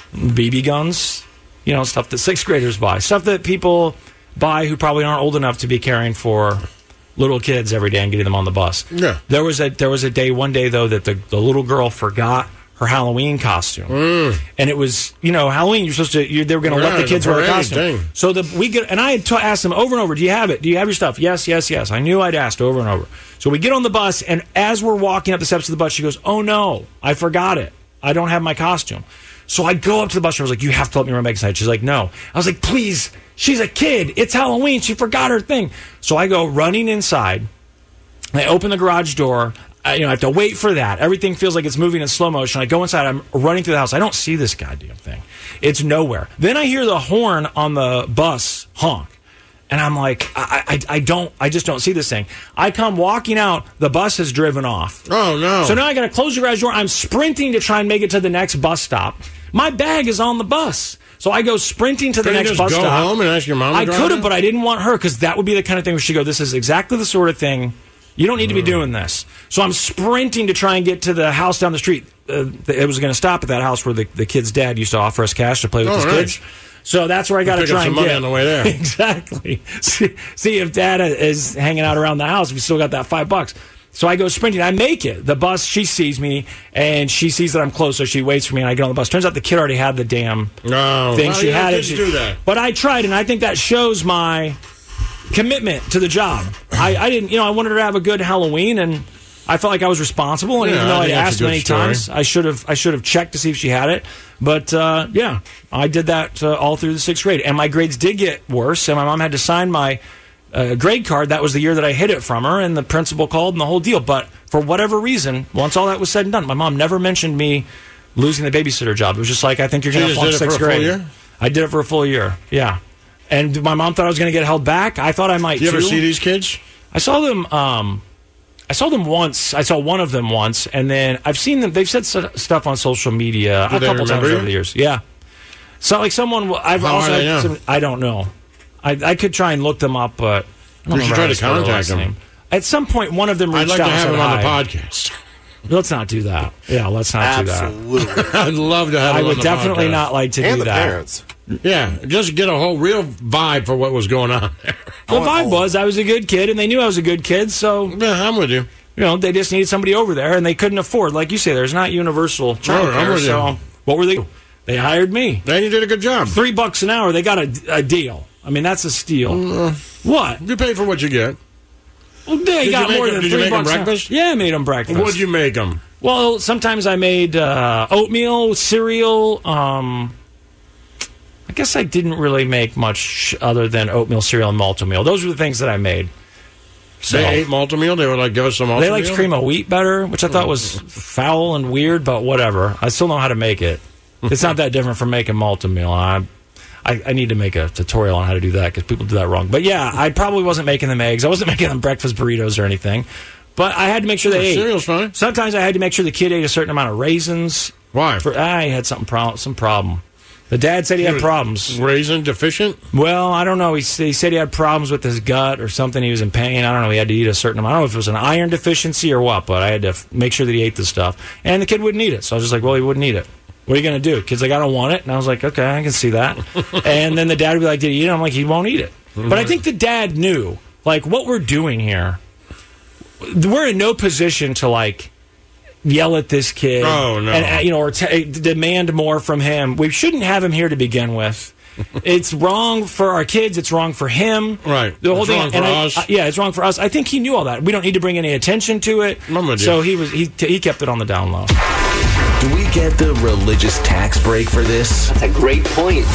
B B guns, you know, stuff that sixth graders buy. Stuff that people buy who probably aren't old enough to be caring for little kids every day and getting them on the bus. Yeah. There was a there was a day, one day, though, that the, the little girl forgot her Halloween costume. Mm. And it was, you know, Halloween, you're supposed to, you, they were going to Yeah, let the kids the wear a parade costume. thing. So the we get, and I had t- asked them over and over, do you have it? Do you have your stuff? Yes, yes, yes. I knew I'd asked over and over. So we get on the bus, and as we're walking up the steps of the bus, she goes, oh, no, I forgot it. I don't have my costume. So I go up to the bus driver. I was like, you have to let me run back inside. She's like, no. I was like, please. She's a kid. It's Halloween. She forgot her thing. So I go running inside. I open the garage door. I, you know, I have to wait for that. Everything feels like it's moving in slow motion. I go inside. I'm running through the house. I don't see this goddamn thing. It's nowhere. Then I hear the horn on the bus honk. And I'm like, I, I, I don't, I just don't see this thing. I come walking out. The bus has driven off. Oh, no. So now I got to close the garage door. I'm sprinting to try and make it to the next bus stop. My bag is on the bus. So I go sprinting to the Can next you just bus go stop. home and ask your mom to I drive could have, it? but I didn't want her because that would be the kind of thing where she go, this is exactly the sort of thing. You don't need to be doing this. So I'm sprinting to try and get to the house down the street. Uh, it was going to stop at that house where the, the kid's dad used to offer us cash to play with Oh, his nice. kids. So that's where I got to Pick up try some and money get on the way there. Exactly. See, see if dad is hanging out around the house, if he's still got that five bucks. So I go sprinting. I make it. The bus, she sees me, and she sees that I'm close, so she waits for me, and I get on the bus. Turns out the kid already had the damn No. thing. Well, she you had kids it. do that. But I tried, and I think that shows my commitment to the job. I, I didn't, you know, I wanted her to have a good Halloween, and I felt like I was responsible. And Yeah, even though I I'd think that's a asked good many story. times, I should have, I should have checked to see if she had it. But uh, yeah, I did that uh, all through the sixth grade, and my grades did get worse. And my mom had to sign my uh, grade card. That was the year that I hid it from her, and the principal called and the whole deal. But for whatever reason, once all that was said and done, my mom never mentioned me losing the babysitter job. It was just like, I think you're She going to just flunk did it for sixth a full grade. year? I did it for a full year. Yeah. And my mom thought I was going to get held back. I thought I might. Do you too. ever see these kids? I saw them. Um, I saw them once. I saw one of them once, and then I've seen them. They've said st- stuff on social media Do a they couple times remember you? over the years. Yeah. So like someone. I've How also. are they had now? some, I don't know. I, I could try and look them up, but I don't We should remember try how to spell their contact last them. name. At some point, one of them reached I'd like out to and have said them on the hi. podcast. Let's not do that. Yeah, let's not do that. Absolutely. I'd love to have I them would on the definitely podcast. not like to and do the that. parents. Yeah, just get a whole real vibe for what was going on there. The vibe was I was a good kid, and they knew I was a good kid, so Yeah, I'm with you. you know, they just needed somebody over there, and they couldn't afford, like you say, there's not universal child I'm care. with you. So what were they? They hired me. And you did a good job. Three bucks an hour. They got a, a deal. I mean, that's a steal. What? You pay for what you get. Well, they Did you got make more them- than did you three make them bucks. an hour. breakfast? Yeah, I made them breakfast. What'd you make them? Well, sometimes I made uh, oatmeal, cereal. Um, I guess I didn't really make much other than oatmeal, cereal, and malto meal. Those were the things that I made. So They ate malto meal. They were like, give us some malto they liked meal? cream of wheat better, which I thought was foul and weird, but whatever. I still know how to make it. It's not that different from making malto meal. I, I, I need to make a tutorial on how to do that because people do that wrong. But yeah, I probably wasn't making them eggs. I wasn't making them breakfast burritos or anything. But I had to make sure they ate. Cereal's fine. Sometimes I had to make sure the kid ate a certain amount of raisins. Why? For, I had something pro- some problem. The dad said he had problems. Raisin deficient? Well, I don't know. He, he said he had problems with his gut or something. He was in pain. I don't know. He had to eat a certain amount. I don't know if it was an iron deficiency or what, but I had to f- make sure that he ate the stuff. And the kid wouldn't eat it. So I was just like, well, he wouldn't eat it. What are you going to do? Kid's like, I don't want it. And I was like, okay, I can see that. And then the dad would be like, did he eat it? I'm like, he won't eat it. But I think the dad knew, like, what we're doing here. We're in no position to, like, yell at this kid. Oh, no. And, uh, you know, or t- demand more from him. We shouldn't have him here to begin with. It's wrong for our kids. It's wrong for him. Right. The whole It's thing. wrong for and I- us. I- yeah, it's wrong for us. I think he knew all that. We don't need to bring any attention to it. I'm with you. So he was he he kept it on the down low. Do we get the religious tax break for this? That's a great point.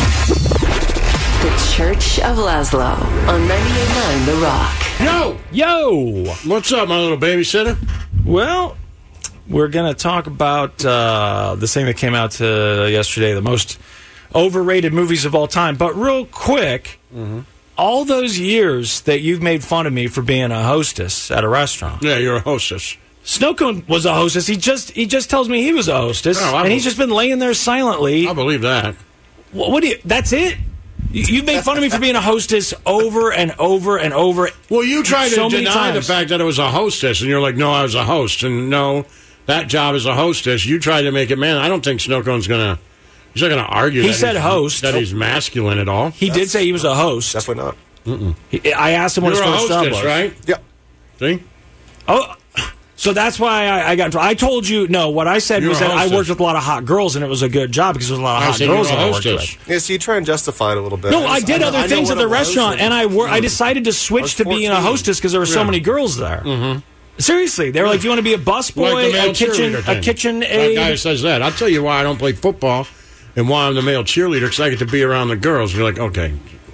The Church of Laszlo on ninety-eight point nine The Rock. Yo! Yo! What's up, my little babysitter? Well, we're going to talk about uh, this thing that came out uh, yesterday, the most overrated movies of all time. But real quick, Mm-hmm. all those years that you've made fun of me for being a hostess at a restaurant. Yeah, you're a hostess. Snowcone was a hostess. He just he just tells me he was a hostess, Oh, I and believe- he's just been laying there silently. I believe that. What, what do you? That's it. You- You've made fun of me for being a hostess over and over and over. Well, you tried to so many deny the times. fact that it was a hostess, and you're like, no, I was a host. And no, that job is a hostess. You tried to make it, man, I don't think Snowcone's going to, he's not going to argue He that said he's, host. that he's masculine at all. He did say he was a host. Definitely not. He, I asked him what You're his a first job hostess, was. right? Yeah. See? Oh, so that's why I, I got in trouble. I told you, no, what I said You're was a that I hostess. worked with a lot of hot girls, and it was a good job because there was a lot of I hot said girls you're that a I worked hostess. with. Yeah, so you try and justify it a little bit. No, I did know- other I know things what at the it was, restaurant, and I wor- I decided to I switch was to being a fourteen. hostess because there were so Yeah. many girls there. Mm-hmm. Seriously, they were like, "Do you want to be a busboy, Like the male a kitchen, cheerleader a thing. kitchen That aide?" guy says that. I'll tell you why I don't play football and why I'm the male cheerleader, because I get to be around the girls. You're like, okay.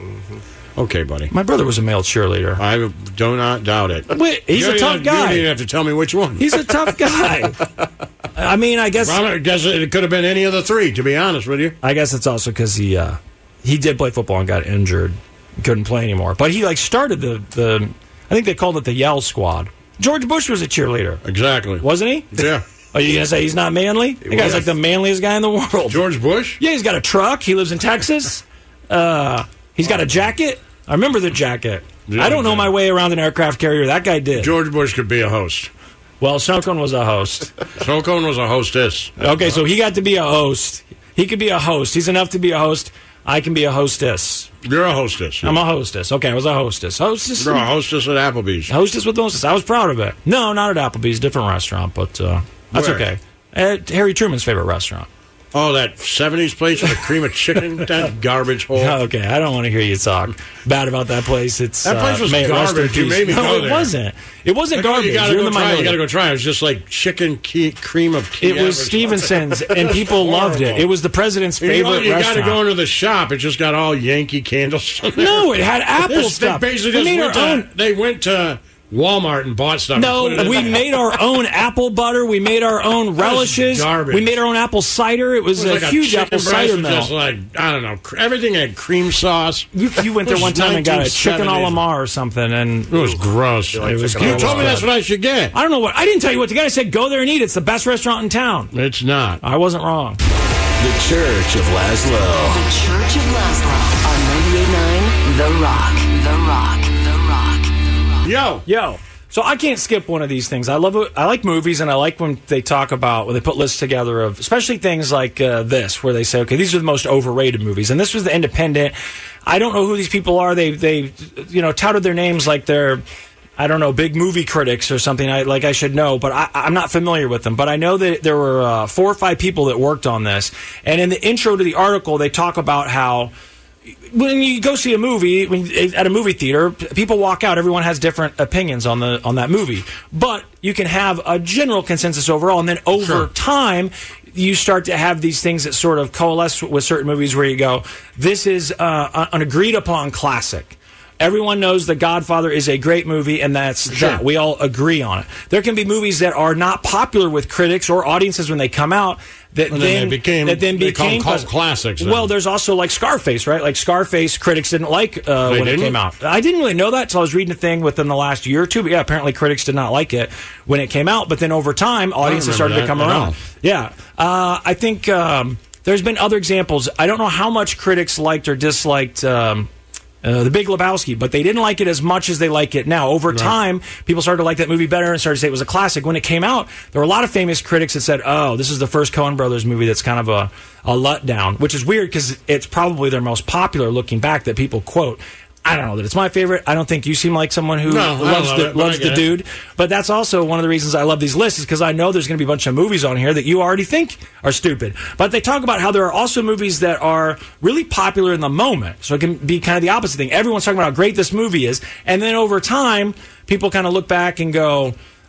Okay, buddy. My brother was a male cheerleader. I do not doubt it. Wait, he's you a tough You guy. don't even have to tell me which one. He's a tough guy. I mean, I guess I guess it could have been any of the three, to be honest with you. I guess it's also because he uh, he did play football and got injured, couldn't play anymore. But he like started the the I think they called it the Yell Squad. George Bush was a cheerleader, Exactly. wasn't he? Yeah. Are you gonna say he's not manly? The guy's was. like the manliest guy in the world. George Bush? Yeah, he's got a truck. He lives in Texas. Uh, he's got a jacket. I remember the jacket. Yeah, I don't know yeah. my way around an aircraft carrier. That guy did. George Bush could be a host. Well, Snow Cone was a host. Snow Cone was a hostess. Okay, so he got to be a host. He could be a host. He's enough to be a host. I can be a hostess. You're a hostess. I'm a hostess. Okay, I was a hostess. Hostess. You're a hostess at Applebee's. Hostess with hostess. I was proud of it. No, not at Applebee's. Different restaurant, but uh, that's Where? okay. At Harry Truman's favorite restaurant. Oh, that seventies place with the cream of chicken? That garbage hole. Okay, I don't want to hear you talk bad about that place. It's That place uh, was may it rest in garbage. You peace. made me no, go it there. wasn't. It wasn't Like, oh, garbage. You gotta You're go in the try it. You minority. gotta go try it. It was just like chicken key, cream of key. It was Stevenson's, and people loved it. It was the president's You know, favorite you restaurant. gotta go into the shop. It just got all Yankee candles. No, it had Apple This- stuff. They basically We just made went our to, own- They went to Walmart and bought stuff. and put it No, in we there. made our own apple butter. We made our own relishes. garbage. We made our own apple cider. It was, It was a like huge chicken apple breast cider with mill. Just like I don't know, cr- everything had cream sauce. You, you went there It was one time and got a chicken a la nineteen seventies. Mar or something, and It was gross. It was You gross. told me that's what I should get. I don't know what. I didn't tell you what to get. I said go there and eat. It's the best restaurant in town. It's not. I wasn't wrong. The Church of Laszlo. The Church of Laszlo on ninety-eight point nine The Rock. The Rock. The Rock. The Rock. Yo, Yo. So I can't skip one of these things. I love it. I like movies, and I like when they talk about when they put lists together of, especially things like uh, this, where they say, okay, these are the most overrated movies, and this was The Independent. I don't know who these people are. They they you know touted their names like they're, I don't know, big movie critics or something. I like I should know, but I, I'm not familiar with them. But I know that there were uh, four or five people that worked on this, and in the intro to the article, they talk about how when you go see a movie when, at a movie theater, people walk out. Everyone has different opinions on the on that movie, but you can have a general consensus overall, and then over Sure. time, you start to have these things that sort of coalesce with certain movies where you go, this is uh, an agreed upon classic. Everyone knows The Godfather is a great movie, and that's Sure. that. We all agree on it. There can be movies that are not popular with critics or audiences when they come out that And then then, they became- that then they call became them cult classics then. Well, there's also like Scarface, right? Like Scarface, critics didn't like uh, They when didn't? it came out. I didn't really know that until I was reading a thing within the last year or two. But yeah, apparently critics did not like it when it came out. But then over time, audiences started remember to come that at around. all. Yeah, uh, I think um, there's been other examples. I don't know how much critics liked or disliked. Um, Uh, the Big Lebowski, but they didn't like it as much as they like it now. Over time, people started to like that movie better and started to say it was a classic. When it came out, there were a lot of famous critics that said, oh, this is the first Coen Brothers movie that's kind of a, a letdown, which is weird because it's probably their most popular looking back that people quote. I don't know that it's my favorite. I don't think you seem like someone who No, I don't loves love the, it, but loves I the get it. dude. But that's also one of the reasons I love these lists is because I know there's going to be a bunch of movies on here that you already think are stupid. But they talk about how there are also movies that are really popular in the moment. So it can be kind of the opposite thing. Everyone's talking about how great this movie is. And then over time, people kind of look back and go,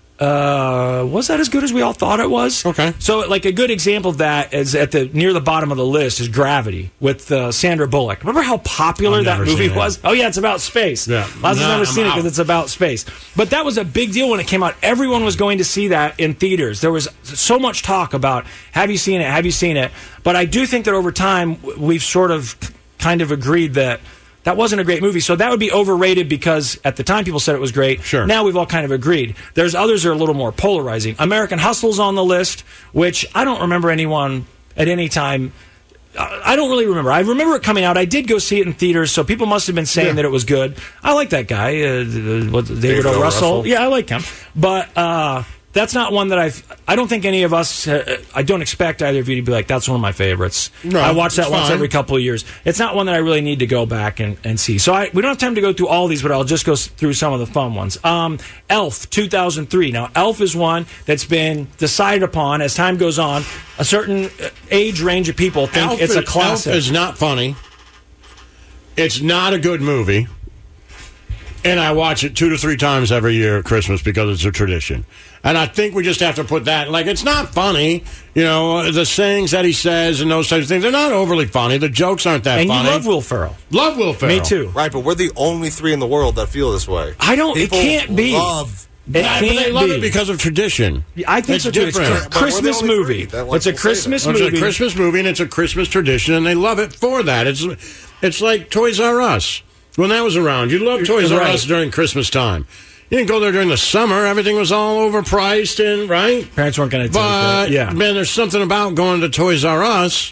uh, was that as good as we all thought it was? Okay. So, like a good example of that is at the near the bottom of the list is Gravity with uh, Sandra Bullock. Remember how popular I've that never movie seen it. was? Oh yeah, it's about space. Yeah. Laza's Nah, never I'm seen it out. because it's about space. But that was a big deal when it came out. Everyone was going to see that in theaters. There was so much talk about have you seen it? Have you seen it? But I do think that over time w- we've sort of kind of agreed that. That wasn't a great movie, so that would be overrated because at the time people said it was great. Sure. Now we've all kind of agreed. There's others that are a little more polarizing. American Hustle's on the list, which I don't remember anyone at any time. I I don't really remember. I remember it coming out. I did go see it in theaters, so people must have been saying Yeah. that it was good. I like that guy, uh, uh, what, David, David O. O. Russell. Russell. Yeah, I like him. But uh, that's not one that I've. I don't think any of us. Uh, I don't expect either of you to be like, that's one of my favorites. No, I watch that it's once fine. every couple of years. It's not one that I really need to go back and, and see. So I, we don't have time to go through all these, but I'll just go s- through some of the fun ones. Um, Elf, two thousand three. Now, Elf is one that's been decided upon as time goes on. A certain uh, age range of people think Elf it's is, a classic. Elf is not funny. It's not a good movie. And I watch it two to three times every year at Christmas because it's a tradition. And I think we just have to put that, like, it's not funny. You know, the sayings that he says and those types of things, they're not overly funny. The jokes aren't that and funny. And you love Will Ferrell. Love Will Ferrell. Me too. Right, but we're the only three in the world that feel this way. I don't, People it can't be. love It Nah, can't but they love be. it because of tradition. I think it's so too. different. It's a Christmas movie. Like It's a Christmas It's movie. a Christmas movie, and it's a Christmas tradition, and they love it for that. It's it's like Toys R Us. When that was around, you loved Toys R Right. Us during Christmas time. You didn't go there during the summer. Everything was all overpriced, and right? Parents weren't going to take But, it. Yeah. man, there's something about going to Toys R Us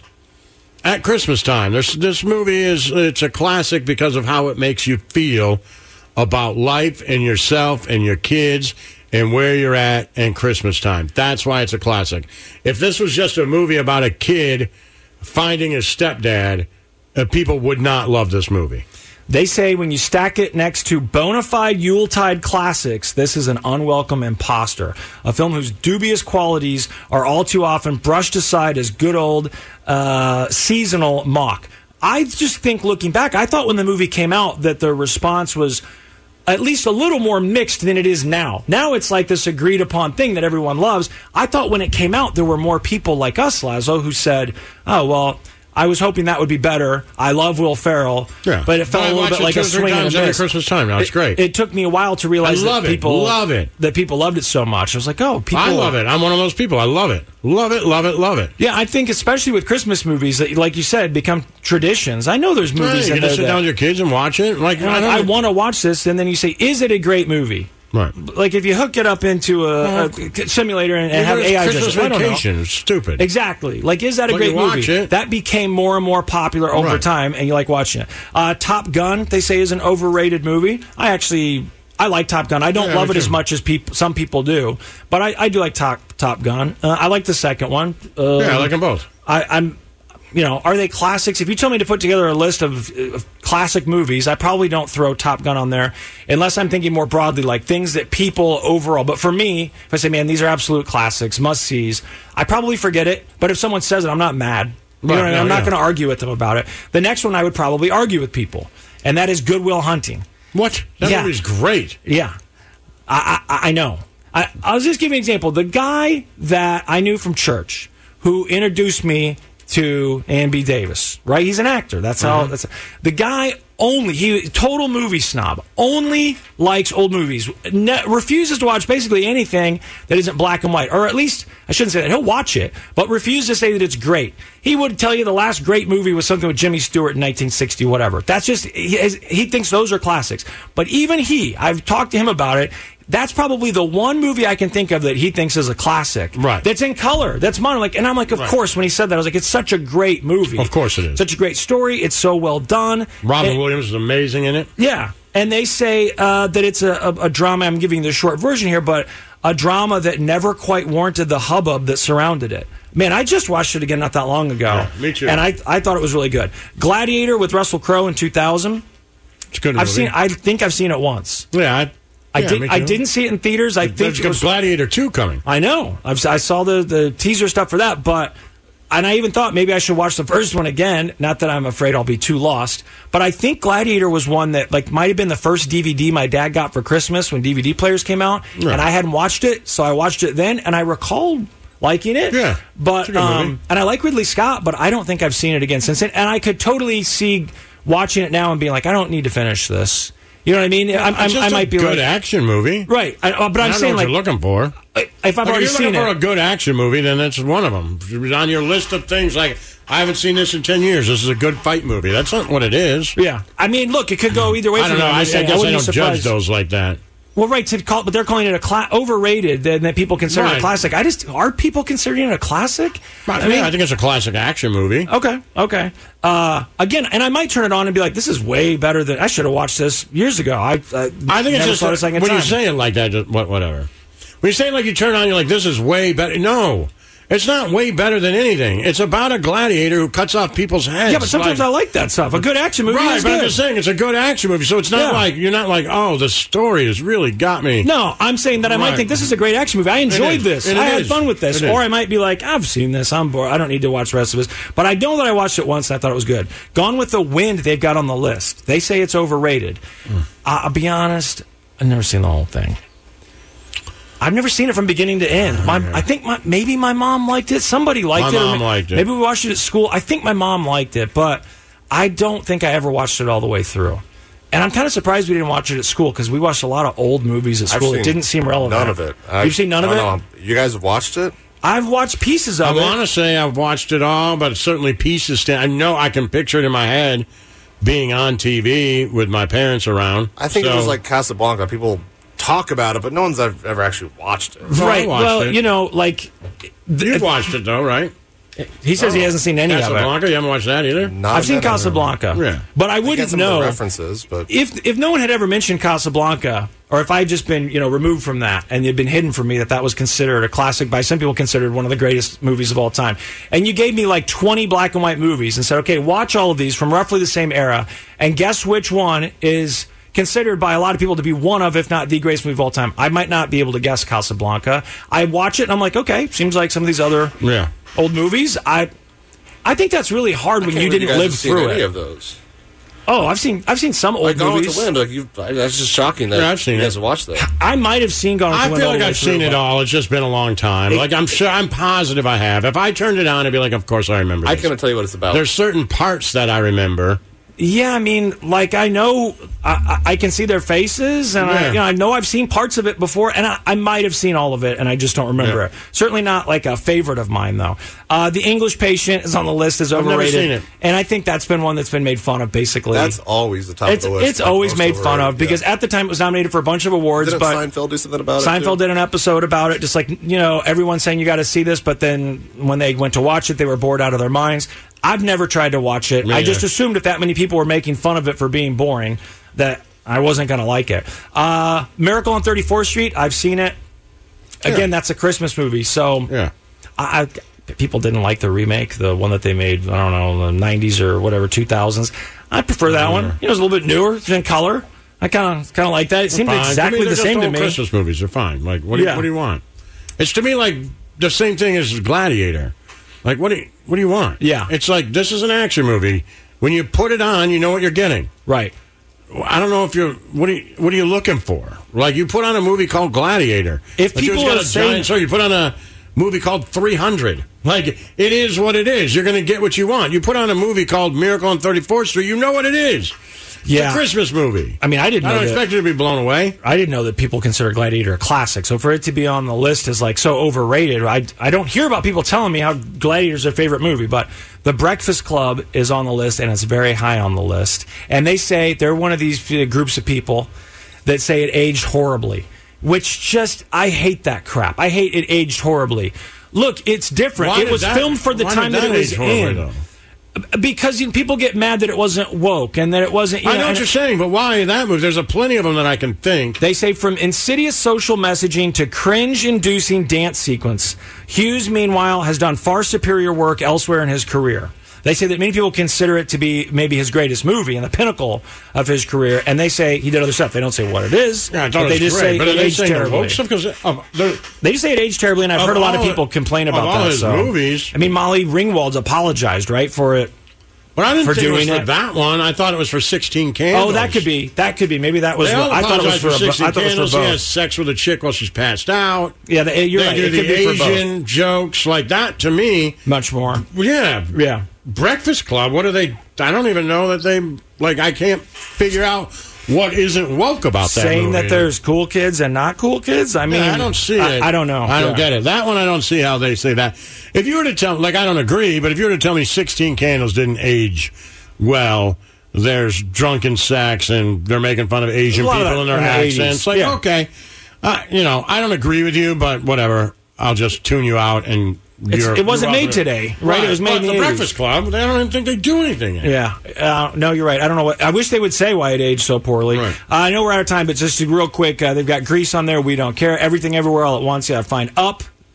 at Christmas time. There's, this movie is it's a classic because of how it makes you feel about life and yourself and your kids and where you're at and Christmas time. That's why it's a classic. If this was just a movie about a kid finding his stepdad, uh, people would not love this movie. They say when you stack it next to bona fide Yuletide classics, this is an unwelcome imposter. A film whose dubious qualities are all too often brushed aside as good old uh, seasonal mock. I just think, looking back, I thought when the movie came out that the response was at least a little more mixed than it is now. Now it's like this agreed upon thing that everyone loves. I thought when it came out there were more people like us, Laszlo, who said, oh, well, I was hoping that would be better. I love Will Ferrell, yeah. but it felt I a little bit like a swing and a miss. Every Christmas time now, it's it, great. It took me a while to realize I love that people it. Love it. that people loved it so much. I was like, oh, people. I love it. I'm one of those people. I love it. Love it. Love it. Love it. Yeah, I think especially with Christmas movies that, like you said, become traditions. I know there's movies right, in you there just sit that, down with your kids and watch it. Like, you know, I, I want to watch this, and then you say, "Is it a great movie?" Right. Like if you hook it up into a, a simulator and, and have A I Christmas judges, Vacation. It's stupid. Exactly. Like, is that a But great you watch movie? it. That became more and more popular over Right. time, and you like watching it. Uh, Top Gun, they say, is an overrated movie. I actually, I like Top Gun. I don't Yeah, love me it as too. much as people, some people do, but I, I do like Top Top Gun. Uh, I like the second one. Uh, yeah, I like them both. I, I'm. You know, are they classics? If you tell me to put together a list of, of classic movies, I probably don't throw Top Gun on there unless I'm thinking more broadly, like things that people overall. But for me, if I say, man, these are absolute classics, must-sees, I probably forget it. But if someone says it, I'm not mad. You know Right, what I mean? no, I'm not yeah. going to argue with them about it. The next one I would probably argue with people, and that is Good Will Hunting. What? That Yeah. movie's great. Yeah, I, I, I know. I, I'll just give you an example. The guy that I knew from church who introduced me to Ann B. Davis, right? He's an actor. That's how. Uh-huh. That's the guy. Only he total movie snob. Only likes old movies. Ne- refuses to watch basically anything that isn't black and white, or at least I shouldn't say that. He'll watch it, but refuse to say that it's great. He would tell you the last great movie was something with Jimmy Stewart in nineteen sixty, whatever. That's just he, he thinks those are classics. But even he, I've talked to him about it. That's probably the one movie I can think of that he thinks is a classic. Right. That's in color. That's mono. Like, and I'm like, of Right. course. When he said that, I was like, it's such a great movie. Of course it is. Such a great story. It's so well done. Robin And- Williams is amazing in it. yeah, and they say uh, that it's a, a, a drama. I'm giving the short version here, but a drama that never quite warranted the hubbub that surrounded it. Man, I just watched it again not that long ago. Yeah, me too. And I I thought it was really good. Gladiator with Russell Crowe in two thousand. It's a good I've movie. seen. I think I've seen it once. Yeah, I, I yeah, did. me I too. didn't see it in theaters. I think There's it was. Gladiator two coming. I know. I've, I saw the, the teaser stuff for that, but and I even thought maybe I should watch the first one again. Not that I'm afraid I'll be too lost, but I think Gladiator was one that like might have been the first D V D my dad got for Christmas when D V D players came out, Right. and I hadn't watched it, so I watched it then, and I recalled liking it. Yeah, but it's a good um, movie. and I like Ridley Scott, but I don't think I've seen it again since then. And I could totally see watching it now and being like, I don't need to finish this. You know what I mean? I'm, I'm, It's just I might a be good like, action movie. right, I, uh, but I'm I don't saying know what like you're looking for. if I've Like, already if you're seen looking it. for a good action movie, then that's one of them. If it's on your list of things like, I haven't seen this in ten years. This is a good fight movie. That's not what it is. Yeah, I mean, look, it could go either way. I for don't know. them. I, I I'm saying guess I, wouldn't don't be judge surprised. those like that. Well, right, to call, but they're calling it a cla- overrated, and that people consider it a Right. classic. I just are people considering it a classic? I, mean, I think it's a classic action movie. Okay, okay. Uh, again, and I might turn it on and be like, "This is way better than I should have watched this years ago." I, uh, I think it's never just thought a second when time. you say it like that, just, what, whatever. When you say it like you turn on, you're like, "This is way better." No, It's not way better than anything. It's about a gladiator who cuts off people's heads. Yeah, but sometimes like, I like that stuff. A good action movie right, is but good. I'm just saying, it's a good action movie, so it's not Yeah. like, you're not like, oh, the story has really got me. No, I'm saying that I might Right. think this is a great action movie. I enjoyed is. this. And it I had is. fun with this. It is. Or I might be like, I've seen this. I'm bored. I don't need to watch the rest of this. But I know that I watched it once and I thought it was good. Gone with the Wind, they've got on the list. They say it's overrated. Mm. Uh, I'll be honest, I've never seen the whole thing. I've never seen it from beginning to end. My, I think my, maybe my mom liked it. Somebody liked My it. mom liked it. Maybe we watched it at school. I think my mom liked it, but I don't think I ever watched it all the way through. And I'm kind of surprised we didn't watch it at school because we watched a lot of old movies at I've school. It seen didn't seem relevant. None of it. I, You've seen none I of it? don't know. You guys have watched it? I've watched pieces of I it. want to say I've watched it all, but certainly pieces. Stand, I know I can picture it in my head being on T V with my parents around. I think so, it was like Casablanca. People talk about it, but no one's ever, ever actually watched it. No, I Right. watched Well, it. you know, like You've watched it, though, right? he says he Oh. hasn't seen any of it. Casablanca, you haven't watched that either? Not I've seen that I Casablanca, Yeah. but I I get wouldn't some of know the references, but if if no one had ever mentioned Casablanca, or if I had just been you know removed from that and it had been hidden from me that that was considered a classic by some people, considered one of the greatest movies of all time, and you gave me like twenty black and white movies and said, okay, watch all of these from roughly the same era, and guess which one is considered by a lot of people to be one of, if not the greatest movie of all time. I might not be able to guess Casablanca. I watch it and I'm like, okay, seems like some of these other Yeah. old movies. I I think that's really hard I when can't you believe didn't guys live have seen through any it. of those. Oh, I've seen I've seen some old Like Gone with movies. the Wind, like you, that's just shocking that Yeah, I've seen you it. guys have watched that. I might have seen Gone with I the Wind feel all like the way I've through, seen it but- all. It's just been a long time. It- like I'm sure, I'm positive I have. If I turned it on, I'd be like, of course I remember. I this. couldn't tell you what it's about. There's certain parts that I remember. Yeah, I mean, like I know, I, I I can see their faces, and I, Yeah. you know, I know I've seen parts of it before, and I, I might have seen all of it, and I just don't remember Yeah. it. Certainly not like a favorite of mine, though. Uh, the English Patient is on the list as I've never overrated, seen it. and I think that's been one that's been made fun of. Basically, That's always the top it's of the list. it's like always most made fun overrated, of because yeah. at the time it was nominated for a bunch of awards, Didn't but Seinfeld do something about it? Seinfeld too? did an episode about it, just like, you know, everyone saying you got to see this, but then when they went to watch it, they were bored out of their minds. I've never tried to watch it. Me I just either. assumed if that many people were making fun of it for being boring, that I wasn't going to like it. Uh, Miracle on thirty-fourth Street, I've seen it. Again, that's a Christmas movie, so Yeah. I, I, people didn't like the remake, the one that they made, I don't know, the nineties or whatever, two thousands. I prefer that one. You know, it's a little bit newer, it's in color. I kind of kind of like that. It seemed Fine. exactly to me, the they're same just to old me. Christmas movies are fine. Like, what do, Yeah. you, what do you want? It's to me like the same thing as Gladiator. Like, what do you, what do you want? Yeah. It's like, this is an action movie. When you put it on, you know what you're getting. Right. I don't know if you're, what are you, what are you looking for? Like, you put on a movie called Gladiator. If but you people just got are a saying- giant, so you put on a movie called three hundred. Like, it is what it is. You're going to get what you want. You put on a movie called Miracle on thirty-fourth Street, you know what it is. Yeah. It's a Christmas movie. I mean, I didn't I know don't that- expect you to be blown away. I didn't know that people consider Gladiator a classic. So for it to be on the list as like so overrated, I, I don't hear about people telling me how Gladiator's their favorite movie. But The Breakfast Club is on the list, and it's very high on the list. And they say they're one of these uh, groups of people that say it aged horribly, which just, I hate that crap. I hate it aged horribly. Look, it's different. Why it did was that- filmed for the why time did that, that it was age horribly, in. though? Because you know, people get mad that it wasn't woke and that it wasn't. You I know, know what and- you're saying, but why that movie? There's a plenty of them that I can think. They say from insidious social messaging to cringe-inducing dance sequence. Hughes, meanwhile, has done far superior work elsewhere in his career. They say that many people consider it to be maybe his greatest movie and the pinnacle of his career, and they say he did other stuff. They don't say what it is, Yeah, I thought but it they was just great. say But it are they aged saying the terribly. woke stuff? 'Cause, uh, they're- They just say it aged terribly, and I've Of heard a lot of all- people complain of about all that. his so. movies. I mean, Molly Ringwald's apologized, right, for it. But I didn't for think it was doing for it. that one. I thought it was for sixteen Candles. Oh, that could be. That could be. Maybe that was. They all I thought it was apologize for. for a, sixteen I thought it was Candles. for He both. has sex with a chick while she's passed out. Yeah, the, you're they right. do It the could be for both. Asian jokes like that. To me, Much more. yeah, Yeah. Breakfast Club. What are they? I don't even know that they like. I can't figure out what isn't woke about that. Saying movie. that there's cool kids and not cool kids. I mean, Yeah, I don't see I, it. I don't know. I don't Yeah. get it. That one, I don't see how they say that. If you were to tell, like, I don't agree, but if you were to tell me sixteen Candles didn't age well, there's drunken sex and they're making fun of Asian A lot of people that and their in the eighties. accents. Like, Yeah. okay, uh, you know, I don't agree with you, but whatever. I'll just tune you out and. It's- You're, it wasn't you're made up- today, right? It was made But in the the eighties. Breakfast Club. They don't even think they do anything. In it. Yeah. Uh, no, you're right. I don't know what. I wish they would say why it aged so poorly. Right. Uh, I know we're out of time, but just real quick, uh, they've got Grease on there. We Don't Care. Everything Everywhere All at Once. You got to find Up.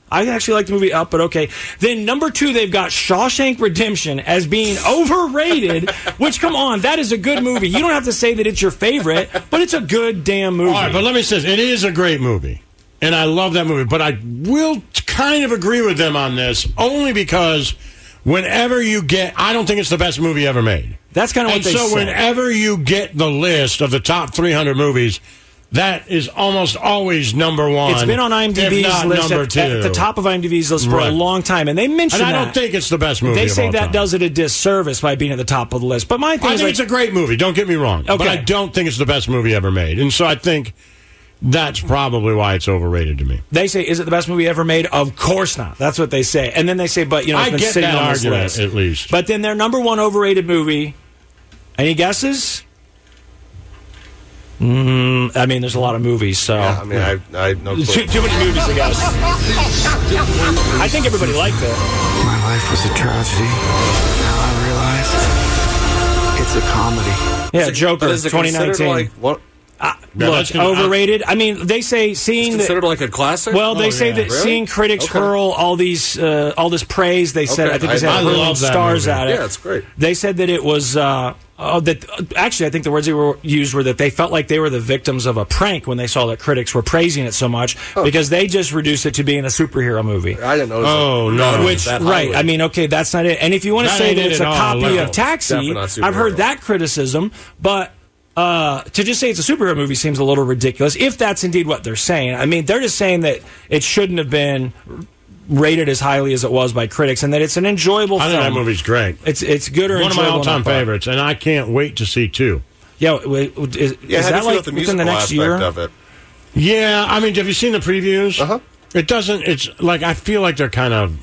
I actually like the movie Up, but okay. Then number two, they've got Shawshank Redemption as being overrated, which, come on, that is a good movie. You don't have to say that it's your favorite, but it's a good damn movie. All right, but let me say this. It is a great movie, and I love that movie, but I will kind of agree with them on this, only because whenever you get, I don't think it's the best movie ever made. That's kind of what and they so say. whenever you get the list of the top three hundred movies, that is almost always number one. It's been on IMDb's if not list number at, two. at the top of IMDb's list for Right. a long time, and they mention And I that. don't think it's the best movie They of say all that time. does it a disservice by being at the top of the list. But my thing I is, think like, it's a great movie. Don't get me wrong. Okay. But I don't think it's the best movie ever made. And so I think that's probably why it's overrated to me. they say, is it the best movie ever made? Of course not. That's what they say. And then they say, but, you know, it's I been get sitting that on this argument, list. at least. But then their number one overrated movie, any guesses? Mm, I mean, there's a lot of movies, so. Yeah, I mean, I, I have no clue. Too, too many movies, I guess. I think everybody liked it. My life was a tragedy. Now I realize it's a comedy. Yeah, Is it- Joker, but is it twenty considered, nineteen. Like, what? Uh, Yeah, look, that's gonna- overrated. I mean, they say seeing It's that. considered like a classic? Well, they Oh, say yeah. that Really? seeing critics Okay. hurl all these, uh, all this praise. They said, Okay. I think they said I- I hurling love that stars movie. at it. Yeah, it's great. They said that it was. Uh, oh, that actually, I think the words they were used were that they felt like they were the victims of a prank when they saw that critics were praising it so much because they just reduced it to being a superhero movie. I didn't know. It was Oh, like, no. it was Which, that right, highly. I mean, okay, that's not it. And if you want to That say ain't that it it's at a all, copy no. of Taxi, Definitely not I've heard superhero. that criticism, but uh, to just say it's a superhero movie seems a little ridiculous, if that's indeed what they're saying. I mean, they're just saying that it shouldn't have been rated as highly as it was by critics and that it's an enjoyable I film. think that movie's great. It's, it's good or One of my enjoyable all-time on that part. favorites, and I can't wait to see two. Yeah, w- w- is, Yeah, is how do that you feel like with the within the musical next aspect year? of it? Yeah, I mean, have you seen the previews? Uh-huh. It doesn't, it's like, I feel like they're kind of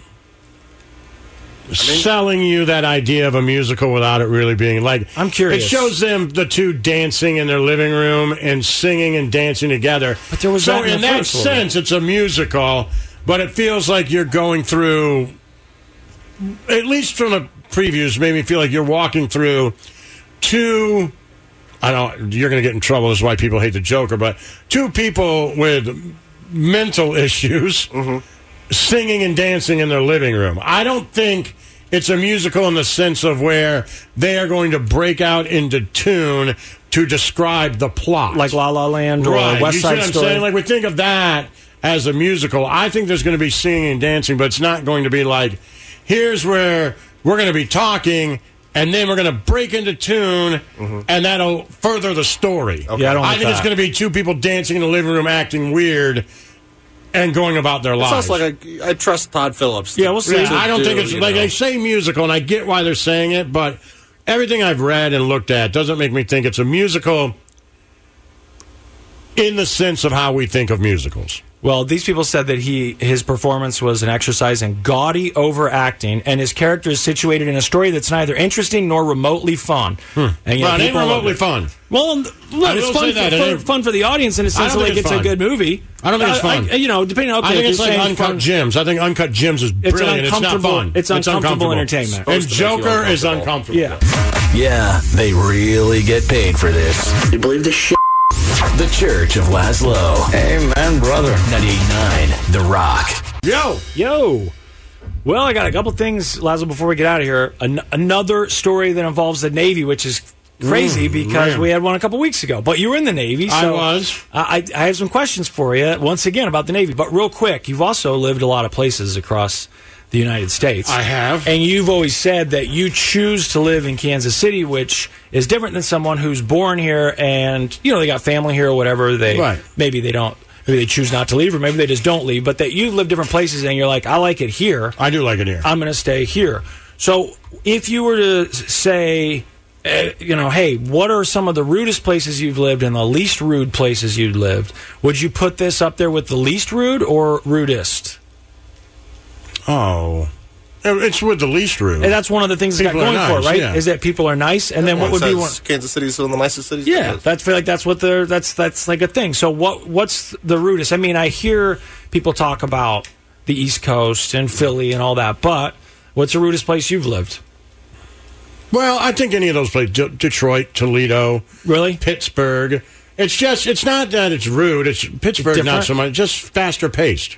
selling you that idea of a musical without it really being like. I'm curious. It shows them the two dancing in their living room and singing and dancing together. But there was so that in in the that first one. sense, it's a musical, but it feels like you're going through. At least from the previews, made me feel like you're walking through two. I don't. You're going to get in trouble. This is why people hate the Joker. But two people with mental issues singing and dancing in their living room. I don't think it's a musical in the sense of where they are going to break out into tune to describe the plot, Like La La Land or right. West you Side see what Story? I'm saying? Like we think of that as a musical. I think there's going to be singing and dancing, but it's not going to be like, here's where we're going to be talking, and then we're going to break into tune, and that'll further the story. Yeah, I don't like think it's that. going to be two people dancing in the living room, acting weird, and going about their It's lives. also like I, I trust Todd Phillips. to- Yeah, we'll see. to I don't do, think it's you like know. they say musical, and I get why they're saying it, but everything I've read and looked at doesn't make me think it's a musical in the sense of how we think of musicals. Well, these people said that he his performance was an exercise in gaudy overacting, and his character is situated in a story that's neither interesting nor remotely fun. And yet Well, it ain't people love remotely it. fun. Well, look, I it's will fun say for, that. It for- ain't- fun for the audience in a I sense don't of think like it's, it's a fun. good movie. I don't think it's fun. I, you know, depending on okay, I think if it's you're like saying Uncut fun- Gems. I think Uncut Gems is It's an brilliant. It's not uncomfortable- fun. it's uncomfortable entertainment. And Supposed to make you Joker is uncomfortable. uncomfortable. Yeah. Yeah, they really get paid for this. You believe this shit? The Church of Laszlo. Amen, brother. ninety-eight point nine The Rock. Yo! Yo. Well, I got a couple things, Lazo, before we get out of here. An- another story that involves the Navy, which is crazy Mm, because man. we had one a couple weeks ago. But you were in the Navy. I So was. I, I I have some questions for you, once again, about the Navy. But real quick, you've also lived a lot of places across the United States. I have. And you've always said that you choose to live in Kansas City, which is different than someone who's born here and, you know, they got family here or whatever. They Right. Maybe they don't. Maybe they choose not to leave, or maybe they just don't leave. But that you've lived different places, and you're like, I like it here. I do like it here. I'm going to stay here. So if you were to say, uh, you know, hey, what are some of the rudest places you've lived and the least rude places you've lived? Would you put this up there with the least rude or rudest? Oh. It's with the least rude. And that's one of the things it's got People are going for, nice, right? yeah. Is that people are nice, and then what would be one? Kansas City's one of the nicest cities. Yeah, there is. that's feel like that's what they're that's that's like a thing. So what what's the rudest? I mean, I hear people talk about the East Coast and Philly and all that, but what's the rudest place you've lived? Well, I think any of those places, D- Detroit, Toledo, really, Pittsburgh. It's just, it's not that it's rude. It's Pittsburgh, Different? not so much. Just faster paced.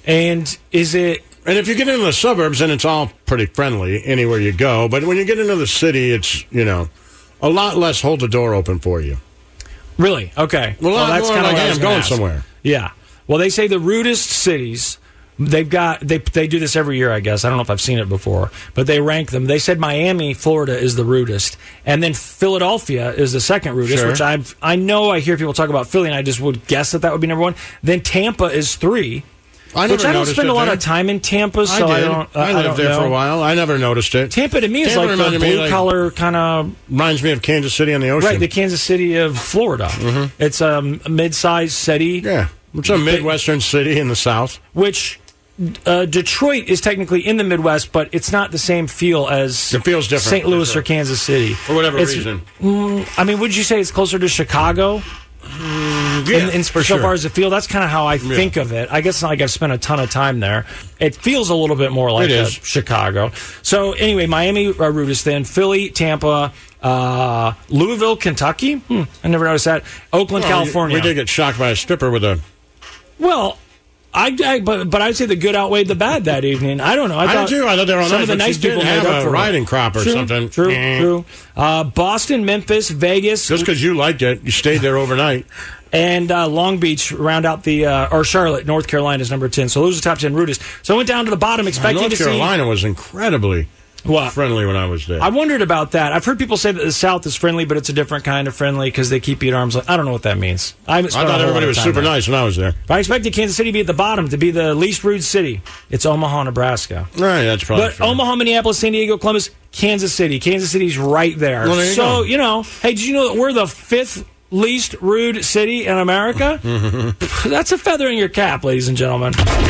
And is it... And if you get into the suburbs, then it's all pretty friendly anywhere you go. But when you get into the city, it's, you know, a lot less hold the door open for you. Really? Okay. Well, well that's kind of like, hey, I'm going ask. somewhere. Yeah. Well, they say the rudest cities... They've got they they do this every year, I guess. I don't know if I've seen it before, but they rank them. They said Miami, Florida is the rudest, and then Philadelphia is the second rudest. Sure. Which I I know I hear people talk about Philly, and I just would guess that that would be number one. Then Tampa is three. I which I don't noticed spend it a lot there. of time in Tampa, so I, I, did. don't. Uh, I lived I don't there know. for a while. I never noticed it. Tampa to me is Tampa like the reminded me, blue like- collar kind of Reminds me of Kansas City on the ocean. right, the Kansas City of Florida. Mm-hmm. It's a mid-sized city. Yeah, it's a midwestern city in the South. Which uh, Detroit is technically in the Midwest, but it's not the same feel as It feels different. Saint Louis For or Kansas City. For whatever It's- reason. Mm, I mean, would you say it's closer to Chicago? Yeah, in, in, for so sure. far as the feel, that's kind of how I Yeah. think of it. I guess it's not like I've spent a ton of time there. It feels a little bit more like It a is. Chicago. So anyway, Miami, uh, rudest, then Philly, Tampa, uh, Louisville, Kentucky. Hmm, I never noticed that. Oakland, Well, California. We did get shocked by a stripper with a... Well, I, I but but I'd say the good outweighed the bad that evening. I don't know. I, I thought did too. I thought they were all some nice, of the but nice she did people have made up a for it. riding crop or True, something. True, Eh. true. Uh, Boston, Memphis, Vegas, Just because you liked it, you stayed there overnight. and uh, Long Beach round out the uh, or Charlotte, North Carolina is number ten. So those are the top ten rudest. So I went down to the bottom expecting North to see. Carolina was incredibly What? friendly when I was there. I wondered about that. I've heard people say that the South is friendly, but it's a different kind of friendly because they keep you at arm's length. I don't know what that means. I, haven't I spent a thought whole lot everybody of was time super there. nice when I was there. But I expected Kansas City to be at the bottom, to be the least rude city. It's Omaha, Nebraska. All right, that's probably But fair. Omaha, Minneapolis, San Diego, Columbus, Kansas City. Kansas City's right there. Well, there you so, go. you know, hey, did you know that we're the fifth least rude city in America? That's a feather in your cap, ladies and gentlemen.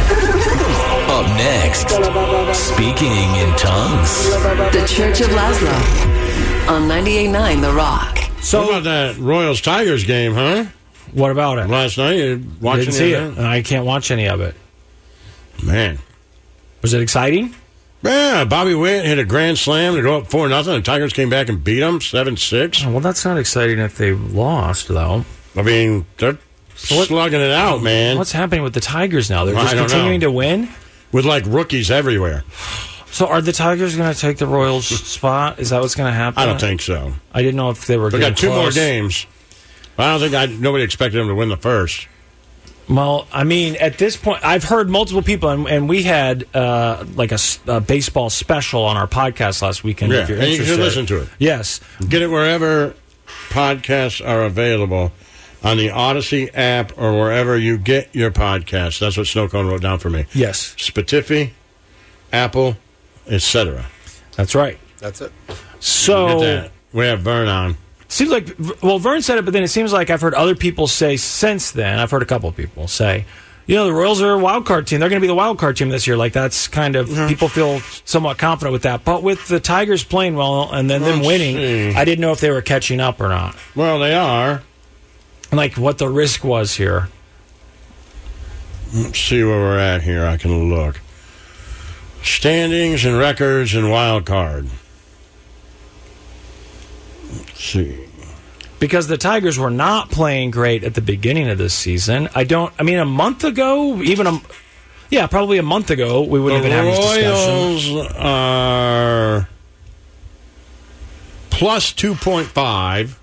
Up next, speaking in tongues. The Church of Laszlo on ninety-eight point nine The Rock. So, what about that Royals Tigers game, huh? What about it? Last night, you watching Didn't see it, it? and I can't watch any of it. Man. Was it exciting? Yeah, Bobby Witt hit a grand slam to go up four nothing. The Tigers came back and beat them seven six. Oh, well, that's not exciting if they lost, though. I mean, they're what- slugging it out, man. What's happening with the Tigers now? They're I just don't continuing know. to win? With like rookies everywhere. So are the Tigers going to take the Royals' spot? Is that what's going to happen? I don't think so. I didn't know if they were They getting got two more close. games. I don't think I, nobody expected them to win the first. Well, I mean, at this point, I've heard multiple people, and, and we had uh, like a, s- a baseball special on our podcast last weekend. Yeah, if you're and you interested. should listen to it. Yes. Get it wherever podcasts are available, on the Odyssey app or wherever you get your podcasts. That's what Snowcone wrote down for me. Yes. Spotify, Apple, et cetera. That's right. That's it. So Get that. We have Vern on. seems like, well, Vern said it, but then it seems like I've heard other people say since then. I've heard a couple of people say, you know, the Royals are a wild card team. They're going to be the wild card team this year. Like, that's kind of, Mm-hmm. people feel somewhat confident with that. But with the Tigers playing well and then them Let's winning, see. I didn't know if they were catching up or not. Well, they are. Like, what the risk was here. Let's see where we're at here. I can look. Standings and records and wild card. Let's see. Because the Tigers were not playing great at the beginning of this season. I don't, I mean, a month ago, even a, yeah, probably a month ago, we wouldn't The have been having this discussion. Royals are plus two point five.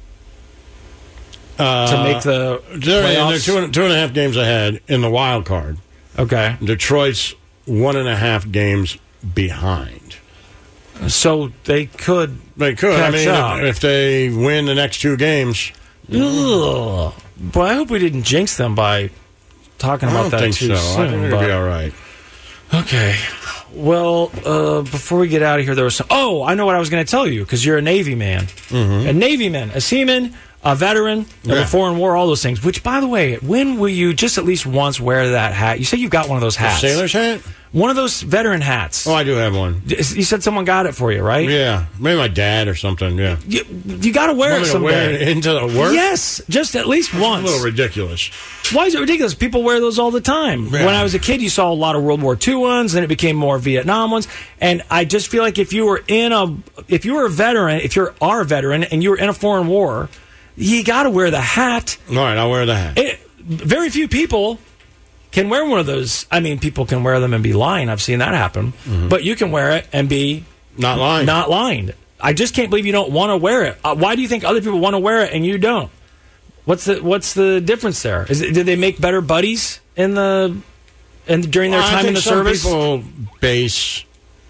Uh, To make the they're, and they're playoffs? two and, two and a half games ahead in the wild card. Okay. Detroit's one and a half games behind. So they could. They could. I catch mean, up. if, if they win the next two games, Ugh. Boy, I hope we didn't jinx them by talking I about don't that think too so. soon. I think it'll but- be all right. Okay. Well, uh, before we get out of here, there was some. Oh, I know what I was going to tell you because you're a Navy man, a Navy man, a seaman, a veteran of Mm-hmm. Yeah. a foreign war, all those things. Which, by the way, when will you just at least once wear that hat? You say you've got one of those hats, Sailor's hat? one of those veteran hats. Oh, I do have one. You said someone got it for you, right? Yeah, maybe my dad or something. Yeah, You, you got to wear Want it me to someday. wear it into the work? Yes, just at least It's once. a little ridiculous. Why is it ridiculous? People wear those all the time. Yeah. When I was a kid, you saw a lot of World War Two ones, then it became more Vietnam ones. And I just feel like if you were in a, if you were a veteran, if you are a veteran and you were in a foreign war, you got to wear the hat. All right, I'll wear the hat. It, very few people can wear one of those. I mean, people can wear them and be lying. I've seen that happen. Mm-hmm. But you can wear it and be not lying. Not lying. I just can't believe you don't want to wear it. Uh, why do you think other people want to wear it and you don't? What's the What's the difference there? Is it, did they make better buddies in the and during their well, time I think in the some service? People base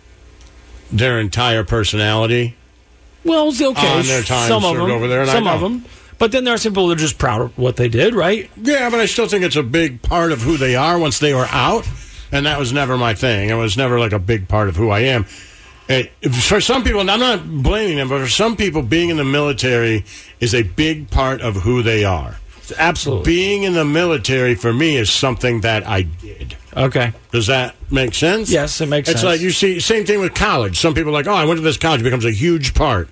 their entire personality. Well, okay, on their time some of them, over there, and some I of them. But then there are some people that are just proud of what they did, right? Yeah, but I still think it's a big part of who they are once they were out, and that was never my thing. It was never like a big part of who I am. It, for some people, and I'm not blaming them, but for some people, being in the military is a big part of who they are. Absolutely. Being in the military, for me, is something that I did. Okay. Does that make sense? Yes, it makes it's sense. It's like, you see, same thing with college. Some people are like, oh, I went to this college. It becomes a huge part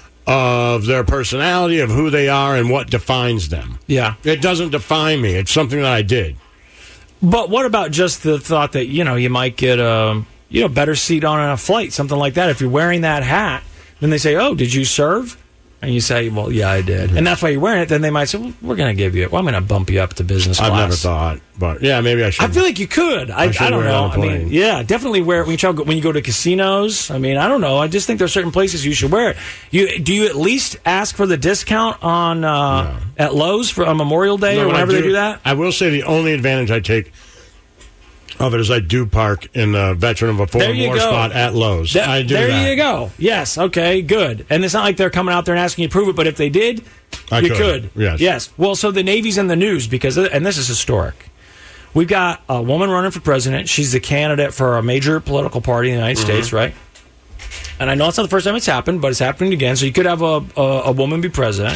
of their personality, of who they are, and what defines them. Yeah. It doesn't define me. It's something that I did. But what about just the thought that, you know, you might get a, you know, better seat on a flight, something like that. If you're wearing that hat, then they say, oh, did you serve? And you say, well, yeah, I did. Mm-hmm. And that's why you're wearing it. Then they might say, well, we're going to give you it. Well, I'm going to bump you up to business class. I've never thought, but yeah, maybe I should. I feel like you could. I, I, I don't know. I mean, yeah, definitely wear it when you travel, when you go to casinos. I mean, I don't know. I just think there's certain places you should wear it. You do you at least ask for the discount on uh, no. at Lowe's for on Memorial Day no, or whenever do, they do that? I will say the only advantage I take of it is I do park in the Veteran of a Four or More spot at Lowe's. That, I do there that. you go. Yes. Okay. Good. And it's not like they're coming out there and asking you to prove it, but if they did, I you could. could. Yes. Yes. Well, so the Navy's in the news because, and this is historic. We've got a woman running for president. She's the candidate for a major political party in the United mm-hmm. States, right? And I know it's not the first time it's happened, but it's happening again. So you could have a, a, a woman be president.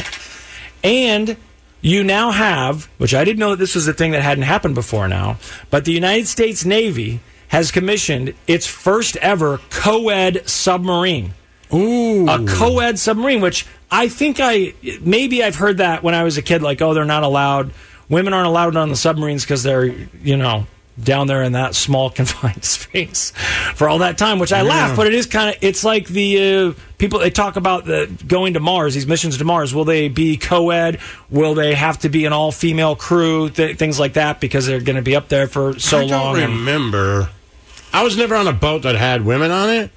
And you now have, which I didn't know that this was a thing that hadn't happened before now, but the United States Navy has commissioned its first ever co-ed submarine. Ooh. A co-ed submarine, which I think I, maybe I've heard that when I was a kid, like, oh, they're not allowed, women aren't allowed on the submarines because they're, you know, down there in that small confined space for all that time, which I yeah. laugh, but it is kind of, it's like the uh, people, they talk about the going to Mars, these missions to Mars. Will they be co-ed? Will they have to be an all-female crew? Th- things like that, because they're going to be up there for so I long. I don't remember. I was never on a boat that had women on it.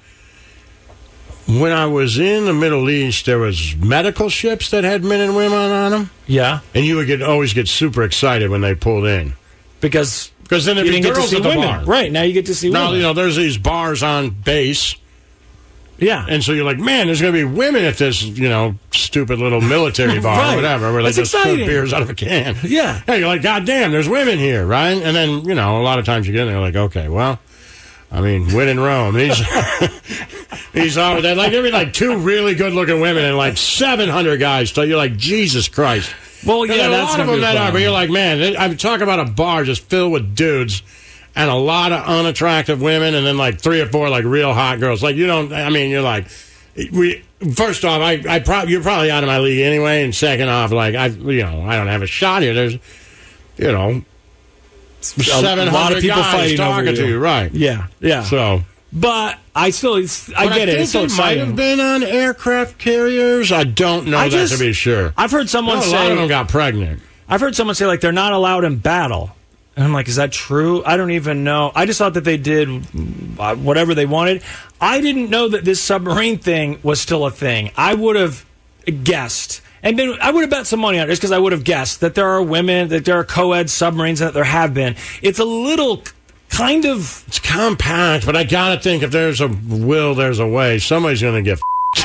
When I was in the Middle East, there was medical ships that had men and women on them. Yeah. And you would get always get super excited when they pulled in. Because... Because then it'd be girls at the women. bar. Right, now you get to see now, women. You know, there's these bars on base. Yeah. And so you're like, man, there's going to be women at this, you know, stupid little military bar right. or whatever, where That's they just exciting. put beers out of a can. Yeah. Hey, you're like, God damn, there's women here, right? And then, you know, a lot of times you get in there, like, okay, well, I mean, when in Rome. These, these are, they're like, there'd be like two really good looking women and like seven hundred guys. So you're like, Jesus Christ. Well, yeah, there are that's a lot of them that are, but you're like, man, I'm talking about a bar just filled with dudes and a lot of unattractive women, and then like three or four like real hot girls. Like, you don't, I mean, you're like, we. First off, I, I probably you're probably out of my league anyway, and second off, like I, you know, I don't have a shot here. There's, you know, seven hundred people guys fighting talking over to you, right? Yeah, yeah. So. But I still, it's, I but get I it. It's so they exciting. Might have been on aircraft carriers. I don't know I that just, to be sure. I've heard someone no, say a lot of them got pregnant. I've heard someone say like they're not allowed in battle, and I'm like, is that true? I don't even know. I just thought that they did whatever they wanted. I didn't know that this submarine thing was still a thing. I would have guessed. And then I would have bet some money on it just because I would have guessed that there are women, that there are co-ed submarines, and that there have been. It's a little kind of... It's compact, but I got to think if there's a will, there's a way. Somebody's going to get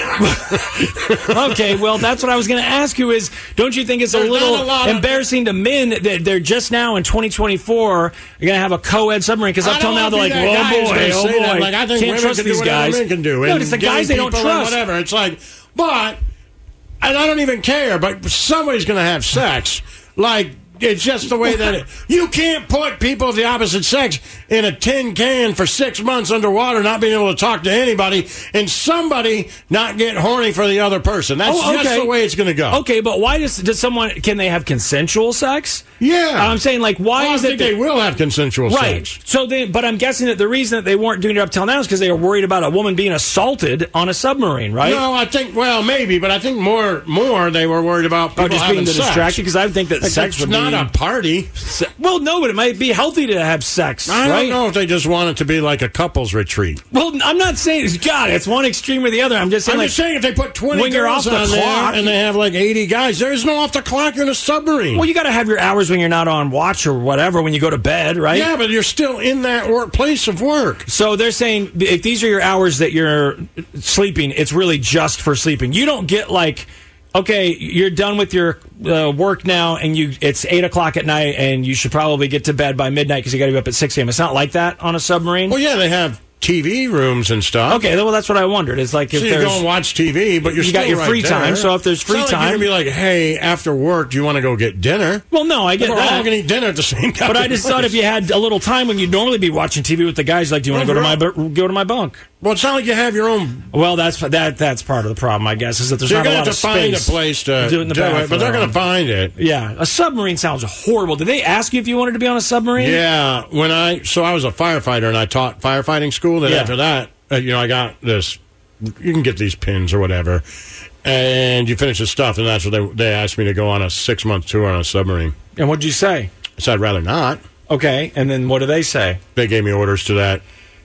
Okay, well, that's what I was going to ask you is, don't you think it's there's a little a embarrassing of... to men that they're just now in twenty twenty-four are going to have a co-ed submarine? Because up till now they're like, oh boy, oh boy, like, I think can't trust can these do guys. Men can do. No, it's the guys they don't trust. Whatever. It's like, but, and I don't even care, but somebody's going to have sex. Like, it's just the way that it... You can't put people of the opposite sex in a tin can for six months underwater, not being able to talk to anybody, and somebody not get horny for the other person. That's oh, okay. just the way it's going to go. Okay, but why does, does someone... Can they have consensual sex? Yeah. I'm saying, like, why well, is I it think that, they will have consensual right. sex. So, they, but I'm guessing that the reason that they weren't doing it up till now is because they were worried about a woman being assaulted on a submarine, right? No, I think, well, maybe, but I think more more they were worried about people oh, just having being the sex. distraction, because I would think that like, sex would not be... a party. Well, no, but it might be healthy to have sex, I right? don't know if they just want it to be like a couples retreat. Well, I'm not saying, God, it's one extreme or the other. I'm just saying, I'm like, just saying if they put twenty when you're girls off the on clock, there and they have like eighty guys, there is no off the clock. You're in a submarine. Well, you got to have your hours when you're not on watch or whatever when you go to bed, right? Yeah, but you're still in that work place of work. So they're saying if these are your hours that you're sleeping, it's really just for sleeping. You don't get like, okay, you're done with your uh, work now, and you it's eight o'clock at night, and you should probably get to bed by midnight because you got to be up at six a.m. It's not like that on a submarine. Well, yeah, they have T V rooms and stuff. Okay, well, that's what I wondered. It's like if so you there's go and watch T V, but you're you still got your right free there. time. So if there's free it's not time, like you're gonna be like, hey, after work, do you want to go get dinner? Well, no, I get we're that. all gonna eat dinner at the same time. But I just thought if you had a little time when you'd normally be watching T V with the guys, like, do you want to go to my bu- go to my bunk? Well, it's not like you have your own. Well, that's that. That's part of the problem, I guess, is that there's so not you're a gonna lot have of to find space a place to do it, in the do it, but they're bathroom. gonna find it. Yeah, a submarine sounds horrible. Did they ask you if you wanted to be on a submarine? Yeah, when I so I was a firefighter and I taught firefighting school. Then Yeah. after that, uh, you know, I got this. You can get these pins or whatever, and you finish the stuff, and that's what they they asked me to go on a six month tour on a submarine. And what'd you say? I said I'd rather not. Okay, and then what do they say? They gave me orders to that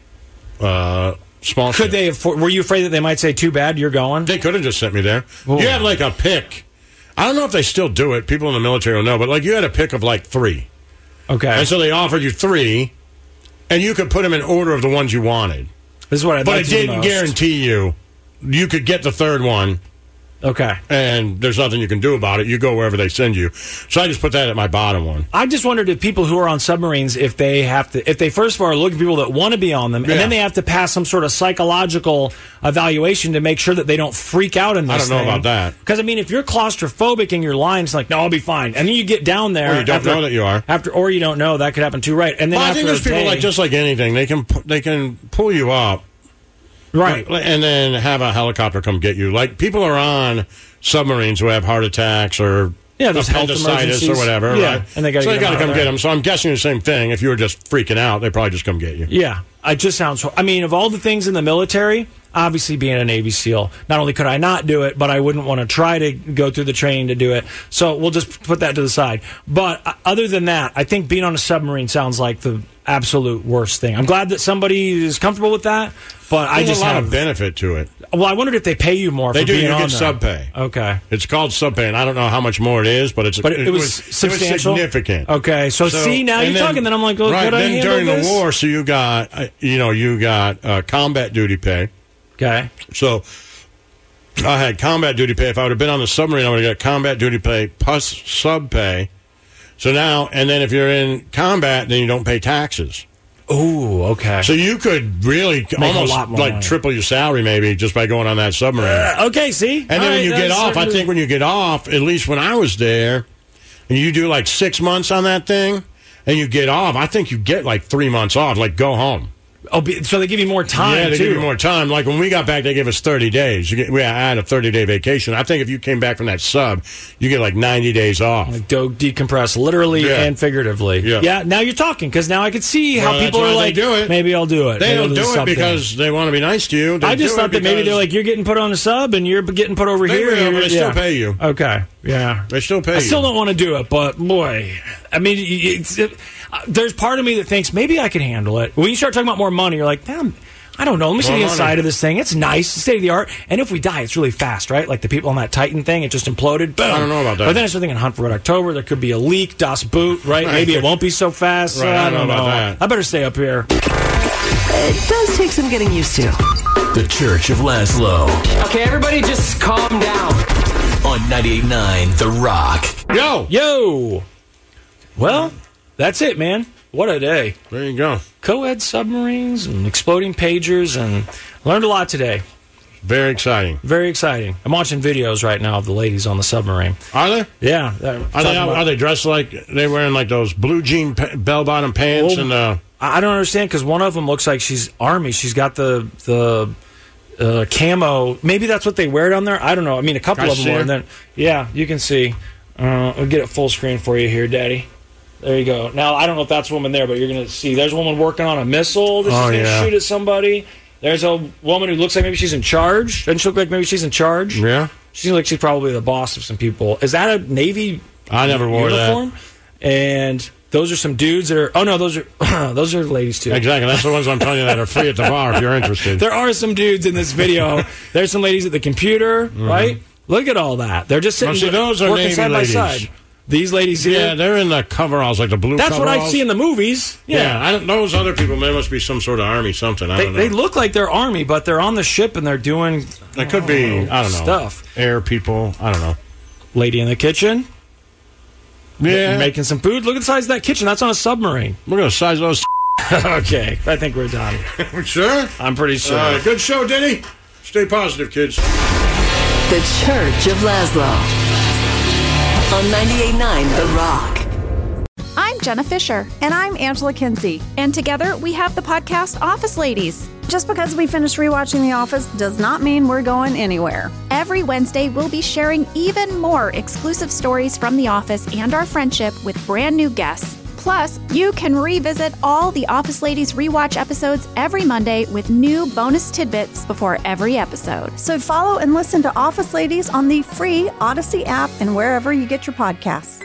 uh, small. Could ship. they? Have, were you afraid that they might say, "Too bad, you're going"? They could have just sent me there. Ooh. You had like a pick. I don't know if they still do it. People in the military will know, but like you had a pick of like three. Okay. And so they offered you three, and you could put them in order of the ones you wanted. This is what I'd but like it to do didn't most. guarantee you you could get the third one. Okay. And there's nothing you can do about it. You go wherever they send you. So I just put that at my bottom one. I just wondered if people who are on submarines, if they have to, if they first of all are looking for people that want to be on them, Yeah. and then they have to pass some sort of psychological evaluation to make sure that they don't freak out in this I don't know thing. about that. Because, I mean, if you're claustrophobic in your line, it's like, no, I'll be fine. And then you get down there. Or you don't after, know that you are. After, or you don't know. That could happen too, right? And then Well, I after think there's a people day, like just like anything. They can pu- they can pull you up. Right. And then have a helicopter come get you. Like people are on submarines who have heart attacks or Yeah, those health appendicitis or emergencies. whatever. Yeah, right? and they gotta so get they got them to out come of get there. them. So I'm guessing the same thing. If you were just freaking out, they probably just come get you. Yeah, it just sounds. I mean, of all the things in the military, obviously being a Navy SEAL, not only could I not do it, but I wouldn't want to try to go through the training to do it. So we'll just put that to the side. But uh, other than that, I think being on a submarine sounds like the absolute worst thing. I'm glad that somebody is comfortable with that, but I There's just a lot have. of benefit to it. Well, I wondered if they pay you more They for do. being You on get there. sub pay. Okay. It's called sub pay, and I don't know how much more it is, but it's But it, it was substantial. It was significant. Okay, so, see now and you're talking. Then I'm like, well, right. could I Then handle during this? the war, so you got uh, you know you got uh, combat duty pay. Okay. So I had combat duty pay. If I would have been on the submarine, I would have got combat duty pay plus sub pay. So now, and then if you're in combat, then you don't pay taxes. Oh, okay. So you could really Make a almost lot more like money. triple your salary maybe just by going on that submarine. Uh, okay, see? And then All when right, you get that's off, I certainly- think when you get off, at least when I was there, and you do like six months on that thing, and you get off, I think you get like three months off, like go home. Oh, be- so they give you more time, Yeah, they too. give you more time. Like when we got back, they gave us thirty days. You get, we had a thirty-day vacation. I think if you came back from that sub, you get like ninety days off. Like do decompress, literally Yeah. and figuratively. Yeah. now you're talking, because now I could see how Well, people that's are why like, they do it. maybe I'll do it. They Maybe I'll don't do it something. because they want to be nice to you. They I just do it thought that maybe because they're like, you're getting put on a sub and you're getting put over They here. will, and but you're- they still yeah. pay you. Okay, yeah. They still pay I you. still don't want to do it, but boy, I mean, it's, it, uh, there's part of me that thinks maybe I can handle it. When you start talking about more money, you're like, damn, I don't know. Let me see More the money. inside of this thing. It's nice, state of the art. And if we die, it's really fast, right? Like the people on that Titan thing, it just imploded. Boom. I don't know about that. But then I started thinking Hunt for Red October. There could be a leak, Das Boot, right? Right. Maybe it won't be so fast. Right, I I don't don't know know. about that. I better stay up here. It does take some getting used to. The Church of Laszlo. Okay, everybody just calm down. On ninety-eight point nine The Rock. Yo! Yo! Well, that's it, man. What a day. There you go. Co-ed submarines and exploding pagers, and learned a lot today. Very exciting. Very exciting. I'm watching videos right now of the ladies on the submarine. Are they? Yeah. they're Are they, talking about- are they dressed like they wearing like those blue jean pa- bell bottom pants Well, and uh I I don't understand, because one of them looks like she's Army. She's got the the uh, camo. Maybe that's what they wear down there. I don't know. I mean, a couple Can I of them see were. her? And then, yeah, you can see. Uh, I'll get it full screen for you here, Daddy. There you go. Now, I don't know if that's a woman there, but you're going to see. There's a woman working on a missile that she's Oh, going to yeah. shoot at somebody. There's a woman who looks like maybe she's in charge. Doesn't she look like maybe she's in charge? Yeah. She seems like she's probably the boss of some people. Is that a Navy I never wore uniform? And those are some dudes that are... Oh, no, those are those are ladies, too. Exactly. That's the ones I'm telling you that are free at the bar if you're interested. There are some dudes in this video. There's some ladies at the computer, mm-hmm. right? Look at all that. They're just sitting well, see, those are working Navy side ladies. by side. These ladies here. Yeah, they're in the coveralls, like the blue That's coveralls. what I see in the movies. Yeah. yeah I don't, those other people, they must be some sort of army something. I They, don't know. they look like they're army, but they're on the ship and they're doing... They could be, I don't know. Stuff. Air people. I don't know. Lady in the kitchen. Yeah. Making some food. Look at the size of that kitchen. That's on a submarine. Look at the size of those. Okay. I think we're done. Sure? I'm pretty sure. All right, good show, Denny. Stay positive, kids. The Church of Laszlo. On ninety-eight point nine The Rock. I'm Jenna Fisher. And I'm Angela Kinsey. And together we have the podcast Office Ladies. Just because we finished rewatching The Office does not mean we're going anywhere. Every Wednesday, we'll be sharing even more exclusive stories from The Office and our friendship with brand new guests. Plus, you can revisit all the Office Ladies rewatch episodes every Monday with new bonus tidbits before every episode. So follow and listen to Office Ladies on the free Odyssey app and wherever you get your podcasts.